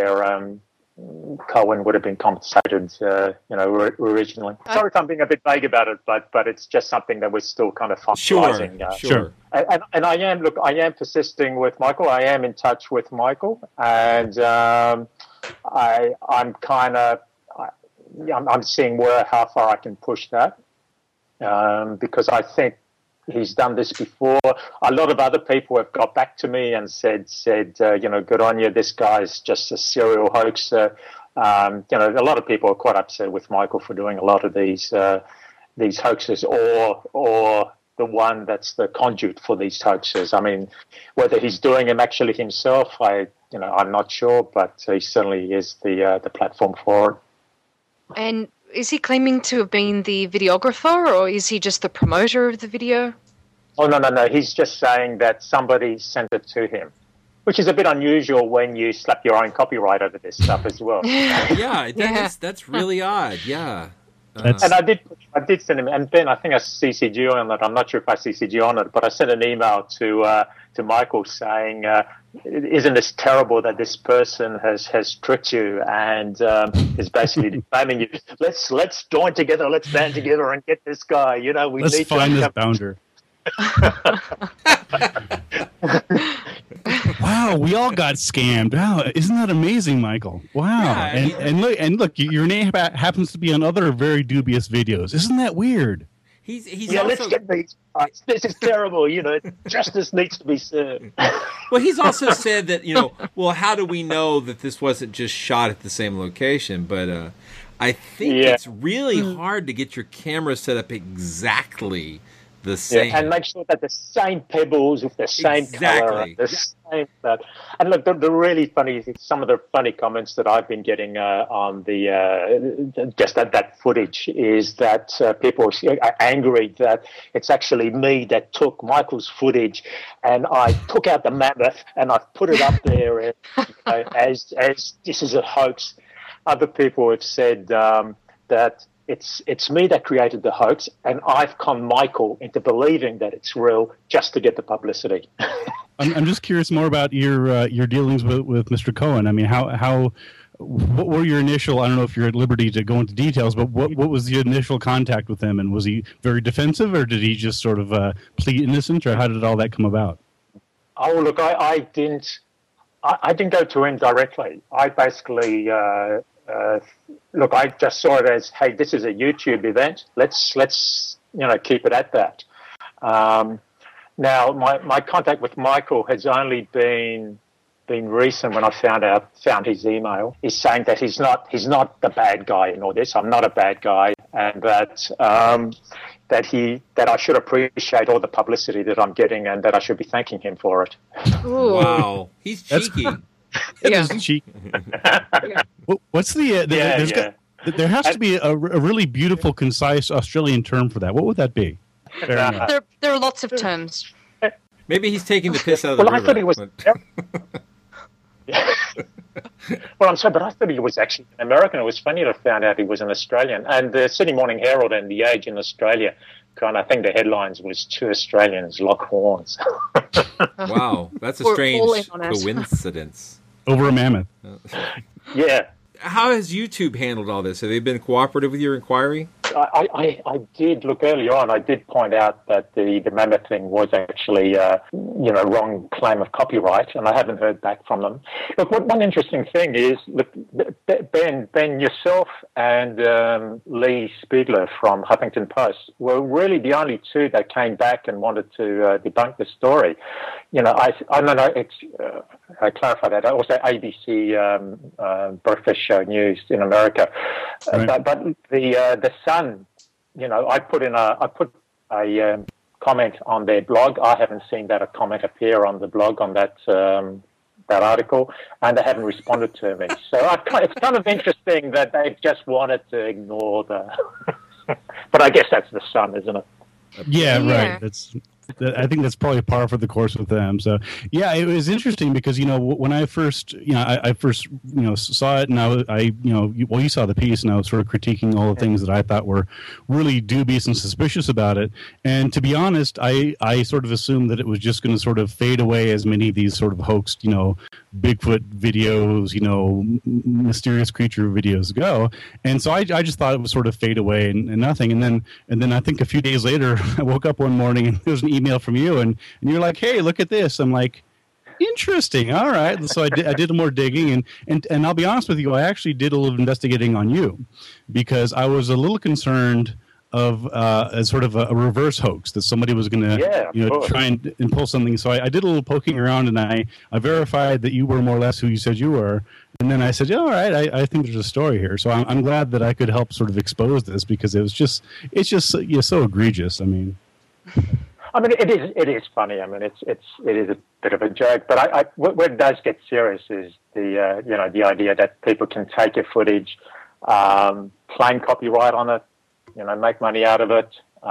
Cohen would have been compensated, originally. Sorry if I'm being a bit vague about it, but it's just something that we're still kind of finalizing. Sure. And I am persisting with Michael. I am in touch with Michael, and I'm seeing how far I can push that, because I think he's done this before. A lot of other people have got back to me and said, good on you. This guy's just a serial hoaxer. A lot of people are quite upset with Michael for doing a lot of these hoaxes, or the one that's the conduit for these hoaxes. I mean, whether he's doing them actually himself, I'm not sure, but he certainly is the platform for it. And is he claiming to have been the videographer, or is he just the promoter of the video? Oh, no. He's just saying that somebody sent it to him, which is a bit unusual when you slap your own copyright over this stuff as well. That's really odd. Yeah. And I did send him, and then I think I CC'd you on it. I'm not sure if I CC'd you on it, but I sent an email to Michael saying, isn't this terrible that this person has tricked you and is basically defaming you? Let's join together, let's band together and get this guy. Let's find this bounder. Wow, we all got scammed. Wow, isn't that amazing, Michael? Wow. Yeah, and look, your name happens to be on other very dubious videos. Isn't that weird? He's let's get these. This is terrible. Justice needs to be served. Well, he's also said that how do we know that this wasn't just shot at the same location? But I think it's really hard to get your camera set up exactly the same, and make sure that the same pebbles with the same color, the same that. And look, the really funny, some of the funny comments that I've been getting on the just that footage is that people are angry that it's actually me that took Michael's footage, and I took out the mammoth and I've put it up there as this is a hoax. Other people have said that it's me that created the hoax, and I've conned Michael into believing that it's real just to get the publicity. I'm just curious more about your dealings with Mr. Cohen. I mean, what were your initial? I don't know if you're at liberty to go into details, but what was the initial contact with him, and was he very defensive, or did he just sort of plead innocent, or how did all that come about? Oh, look, I didn't go to him directly. I basically. Look, I just saw it as, hey, this is a YouTube event. Let's keep it at that. Now, my contact with Michael has only been recent when I found his email. He's saying that he's not the bad guy in all this. I'm not a bad guy, and that I should appreciate all the publicity that I'm getting, and that I should be thanking him for it. Ooh. Wow, he's cheeky. It is cheeky. What's there has to be a really beautiful, concise Australian term for that. What would that be? There are lots of terms. Maybe he's taking the piss out of the river. I thought he was. Well, I'm sorry, but I thought he was actually an American. It was funny to find out he was an Australian. And the Sydney Morning Herald and The Age in Australia, I think the headlines was 2 Australians lock horns. Wow, that's a We're all strange in on it. coincidence. Over a mammoth. Yeah. How has YouTube handled all this? Have they been cooperative with your inquiry? I did look earlier on. I did point out that the mammoth thing was actually, wrong claim of copyright, and I haven't heard back from them. Look, one interesting thing is, look, Ben, yourself and Lee Spiegler from Huffington Post were really the only 2 that came back and wanted to debunk the story. I clarify that. Also, ABC Breakfast Show News in America, Right. but the Sun, I put a comment on their blog. I haven't seen that a comment appear on the blog on that article, and they haven't responded to me. So it's kind of interesting that they just wanted to ignore the. But I guess that's the Sun, isn't it? Yeah, Yeah. right. I think that's probably par for the course with them. So, yeah, it was interesting because when I first, I first saw it, and you saw the piece, and I was sort of critiquing all the things that I thought were really dubious and suspicious about it. And to be honest, I sort of assumed that it was just going to sort of fade away as many of these sort of hoaxed, Bigfoot videos, mysterious creature videos go. And so I just thought it would sort of fade away and nothing. And then I think a few days later, I woke up one morning and there was an email from you, and you're like, "Hey, look at this." I'm like, "Interesting. All right." And so I did more digging, and I'll be honest with you, I actually did a little investigating on you because I was a little concerned of as sort of a reverse hoax that somebody was going to try and pull something. So I did a little poking around, and I verified that you were more or less who you said you were. And then I said, "Yeah, all right, I think there's a story here." So I'm glad that I could help sort of expose this because it's just so egregious. I mean, it is funny. I mean, it is a bit of a joke, but where it does get serious is the idea that people can take your footage, claim copyright on it, make money out of it.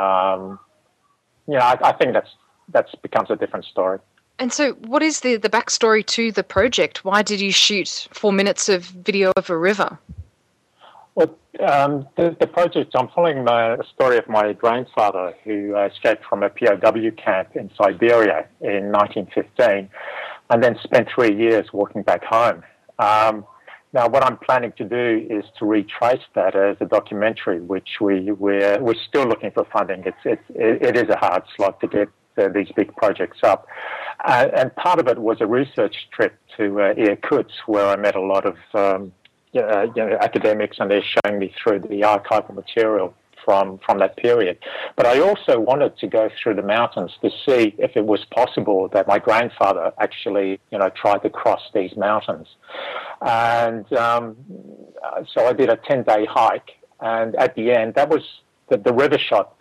I think that's becomes a different story. And so, what is the backstory to the project? Why did you shoot 4 minutes of video of a river? Well, the project, I'm following the story of my grandfather who escaped from a POW camp in Siberia in 1915 and then spent 3 years walking back home. Now, what I'm planning to do is to retrace that as a documentary, which we're still looking for funding. It is a hard slog to get these big projects up. And part of it was a research trip to Irkutsk, where I met a lot of academics, and they're showing me through the archival material from that period. But I also wanted to go through the mountains to see if it was possible that my grandfather actually, tried to cross these mountains. And so I did a 10-day hike, and at the end, that was the river shot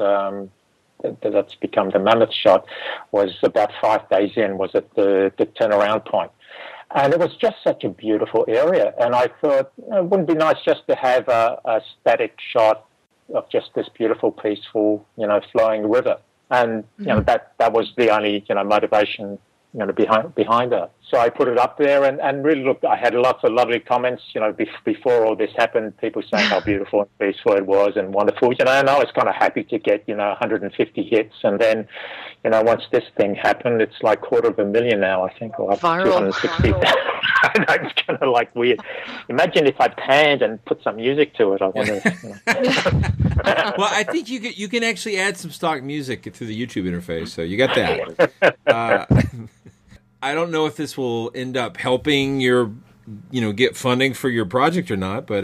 that's become the mammoth shot was about 5 days in, was at the turnaround point. And it was just such a beautiful area. And I thought, it wouldn't be nice just to have a static shot of just this beautiful, peaceful, flowing river. And, that was the only, motivation, behind that. So I put it up there and really look, I had lots of lovely comments, before all this happened, people saying how beautiful and peaceful it was and wonderful, and I was kind of happy to get, 150 hits. And then, once this thing happened, it's like 250,000 now, I think, or up to 260. I know, it's kind of like weird. Imagine if I panned and put some music to it. I wonder. Well, I think you can actually add some stock music through the YouTube interface, so you got that. I don't know if this will end up helping your, get funding for your project or not, but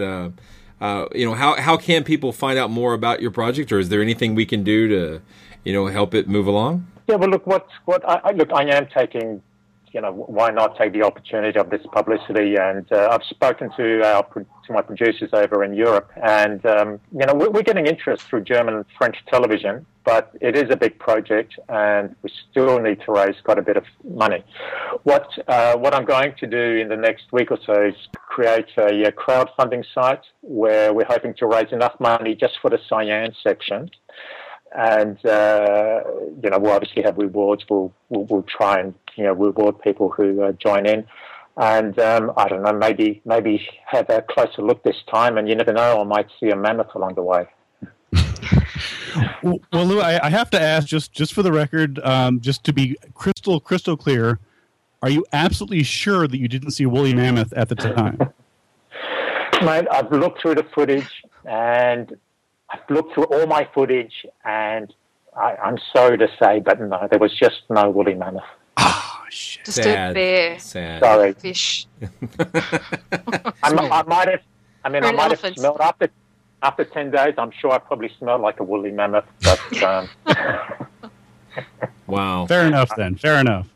how can people find out more about your project, or is there anything we can do to, help it move along? Yeah, well, look, I am taking. Why not take the opportunity of this publicity? And I've spoken to my producers over in Europe, and we're getting interest through German and French television, but it is a big project, and we still need to raise quite a bit of money. What I'm going to do in the next week or so is create a crowdfunding site where we're hoping to raise enough money just for the Cyan section. And, we'll obviously have rewards. We'll try and, reward people who join in. And I don't know, maybe have a closer look this time, and you never know, I might see a mammoth along the way. Well, Lou, I have to ask, just for the record, just to be crystal clear, are you absolutely sure that you didn't see a woolly mammoth at the time? Mate, I've looked through the footage, and I've looked through all my footage, and I'm sorry to say, but no, there was just no woolly mammoth. Oh, shit. Just a bear. Sad. Sorry. Fish. I might have smelled after 10 days. I'm sure I probably smelled like a woolly mammoth. But Wow. Fair enough then. Fair enough.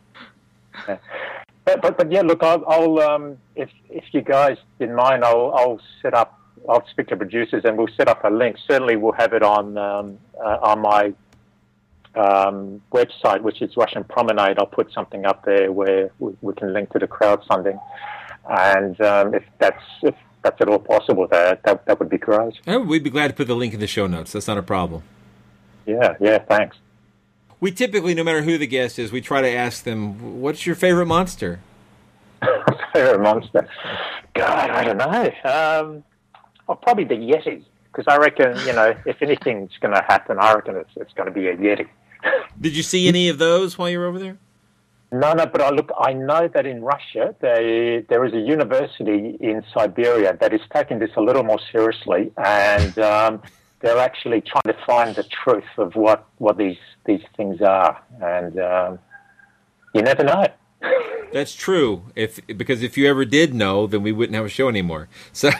But yeah, look, I'll if you guys didn't mind, I'll speak to producers and we'll set up a link. Certainly, we'll have it on my website, which is Russian Promenade. I'll put something up there where we can link to the crowdfunding, and if that's at all possible, that would be great. Oh, we'd be glad to put the link in the show notes. That's not a problem. Yeah, thanks. We typically, no matter who the guest is, we try to ask them, what's your favorite monster? Favorite monster? God, I don't know. Probably the Yeti, because I reckon, if anything's going to happen, I reckon it's going to be a Yeti. Did you see any of those while you were over there? No, but I know that in Russia, there is a university in Siberia that is taking this a little more seriously, and they're actually trying to find the truth of what these things are, and you never know. That's true. Because if you ever did know, then we wouldn't have a show anymore. So,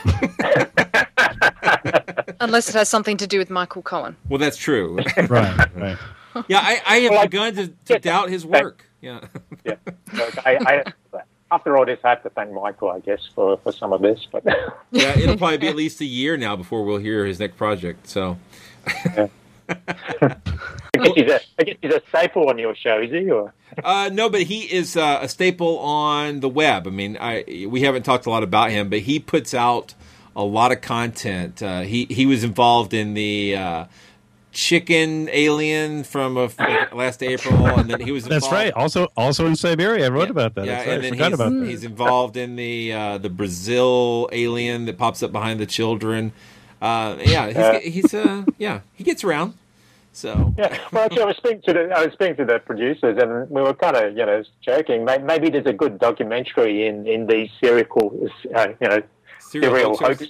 unless it has something to do with Michael Cohen. Well, that's true. Right. Yeah, I have begun to doubt his work. Yeah. Yeah. Look, I after all this, I have to thank Michael, I guess, for some of this. But yeah, it'll probably be at least a year now before we'll hear his next project. So. Yeah. I guess he's a staple on your show, is he? Or? No, but he is a staple on the web. I mean, we haven't talked a lot about him, but he puts out a lot of content. He was involved in the chicken alien from last April, and then he was involved. That's right. Also in Siberia, I wrote about that. Yeah, That's and right. then I forgot about that. he's involved in the Brazil alien that pops up behind the children. He gets around. So yeah, well, actually, I was speaking to the producers, and we were kind of joking. Maybe there's a good documentary in these serial hoaxes,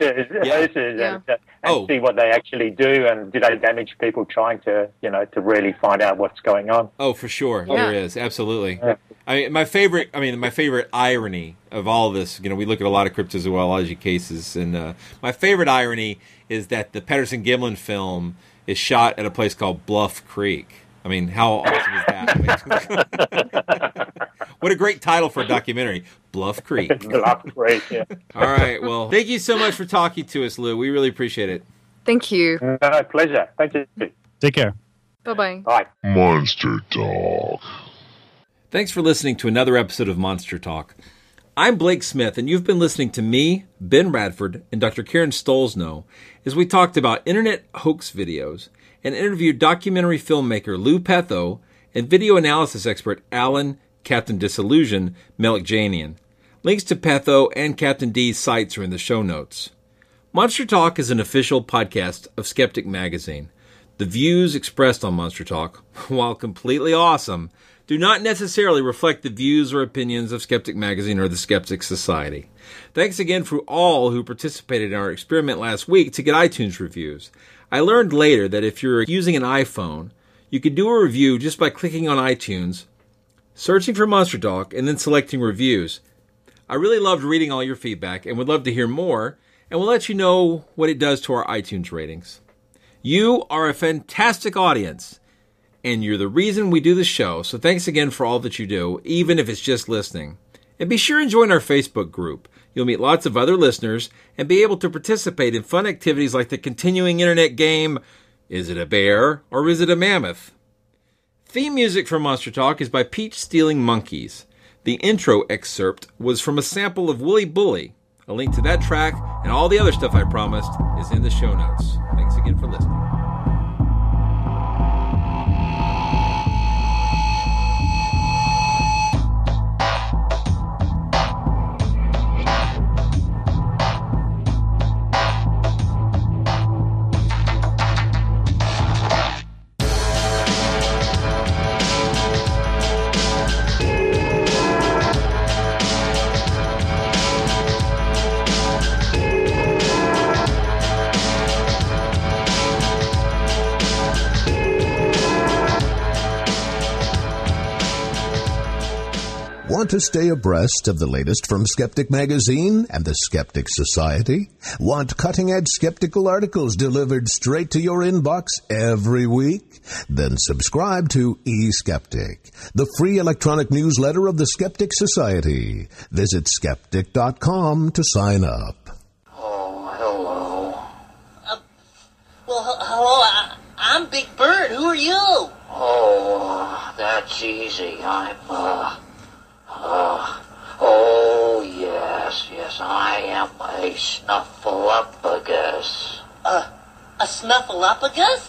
and see what they actually do, and do they damage people trying to really find out what's going on. Oh, for sure, there is absolutely. Yeah. My favorite irony of all of this, we look at a lot of cryptozoology cases, and my favorite irony is that the Patterson Gimlin film is shot at a place called Bluff Creek. I mean, how awesome is that? What a great title for a documentary, Bluff Creek. Bluff Creek, yeah. All right, well, thank you so much for talking to us, Lou. We really appreciate it. Thank you. No, pleasure. Thank you. Take care. Bye-bye. Bye. Monster Talk. Thanks for listening to another episode of Monster Talk. I'm Blake Smith, and you've been listening to me, Ben Radford, and Dr. Karen Stolzno as we talked about internet hoax videos and interviewed documentary filmmaker Lou Petho and video analysis expert Alan, Captain Disillusion, Melikjanian. Links to Petho and Captain D's sites are in the show notes. Monster Talk is an official podcast of Skeptic Magazine. The views expressed on Monster Talk, while completely awesome, do not necessarily reflect the views or opinions of Skeptic Magazine or the Skeptic Society. Thanks again for all who participated in our experiment last week to get iTunes reviews. I learned later that if you're using an iPhone, you could do a review just by clicking on iTunes, searching for Monster Talk, and then selecting reviews. I really loved reading all your feedback and would love to hear more, and we'll let you know what it does to our iTunes ratings. You are a fantastic audience, and you're the reason we do the show, so thanks again for all that you do, even if it's just listening. And be sure and join our Facebook group. You'll meet lots of other listeners and be able to participate in fun activities like the continuing internet game, Is It a Bear or Is It a Mammoth? Theme music for Monster Talk is by Peach Stealing Monkeys. The intro excerpt was from a sample of Wooly Bully. A link to that track and all the other stuff I promised is in the show notes. Thanks again for listening. Want to stay abreast of the latest from Skeptic Magazine and the Skeptic Society? Want cutting-edge skeptical articles delivered straight to your inbox every week? Then subscribe to eSkeptic, the free electronic newsletter of the Skeptic Society. Visit skeptic.com to sign up. Oh, hello. Hello, I'm Big Bird. Who are you? Oh, that's easy. I'm, oh, yes, I am a snuffleupagus. A snuffleupagus?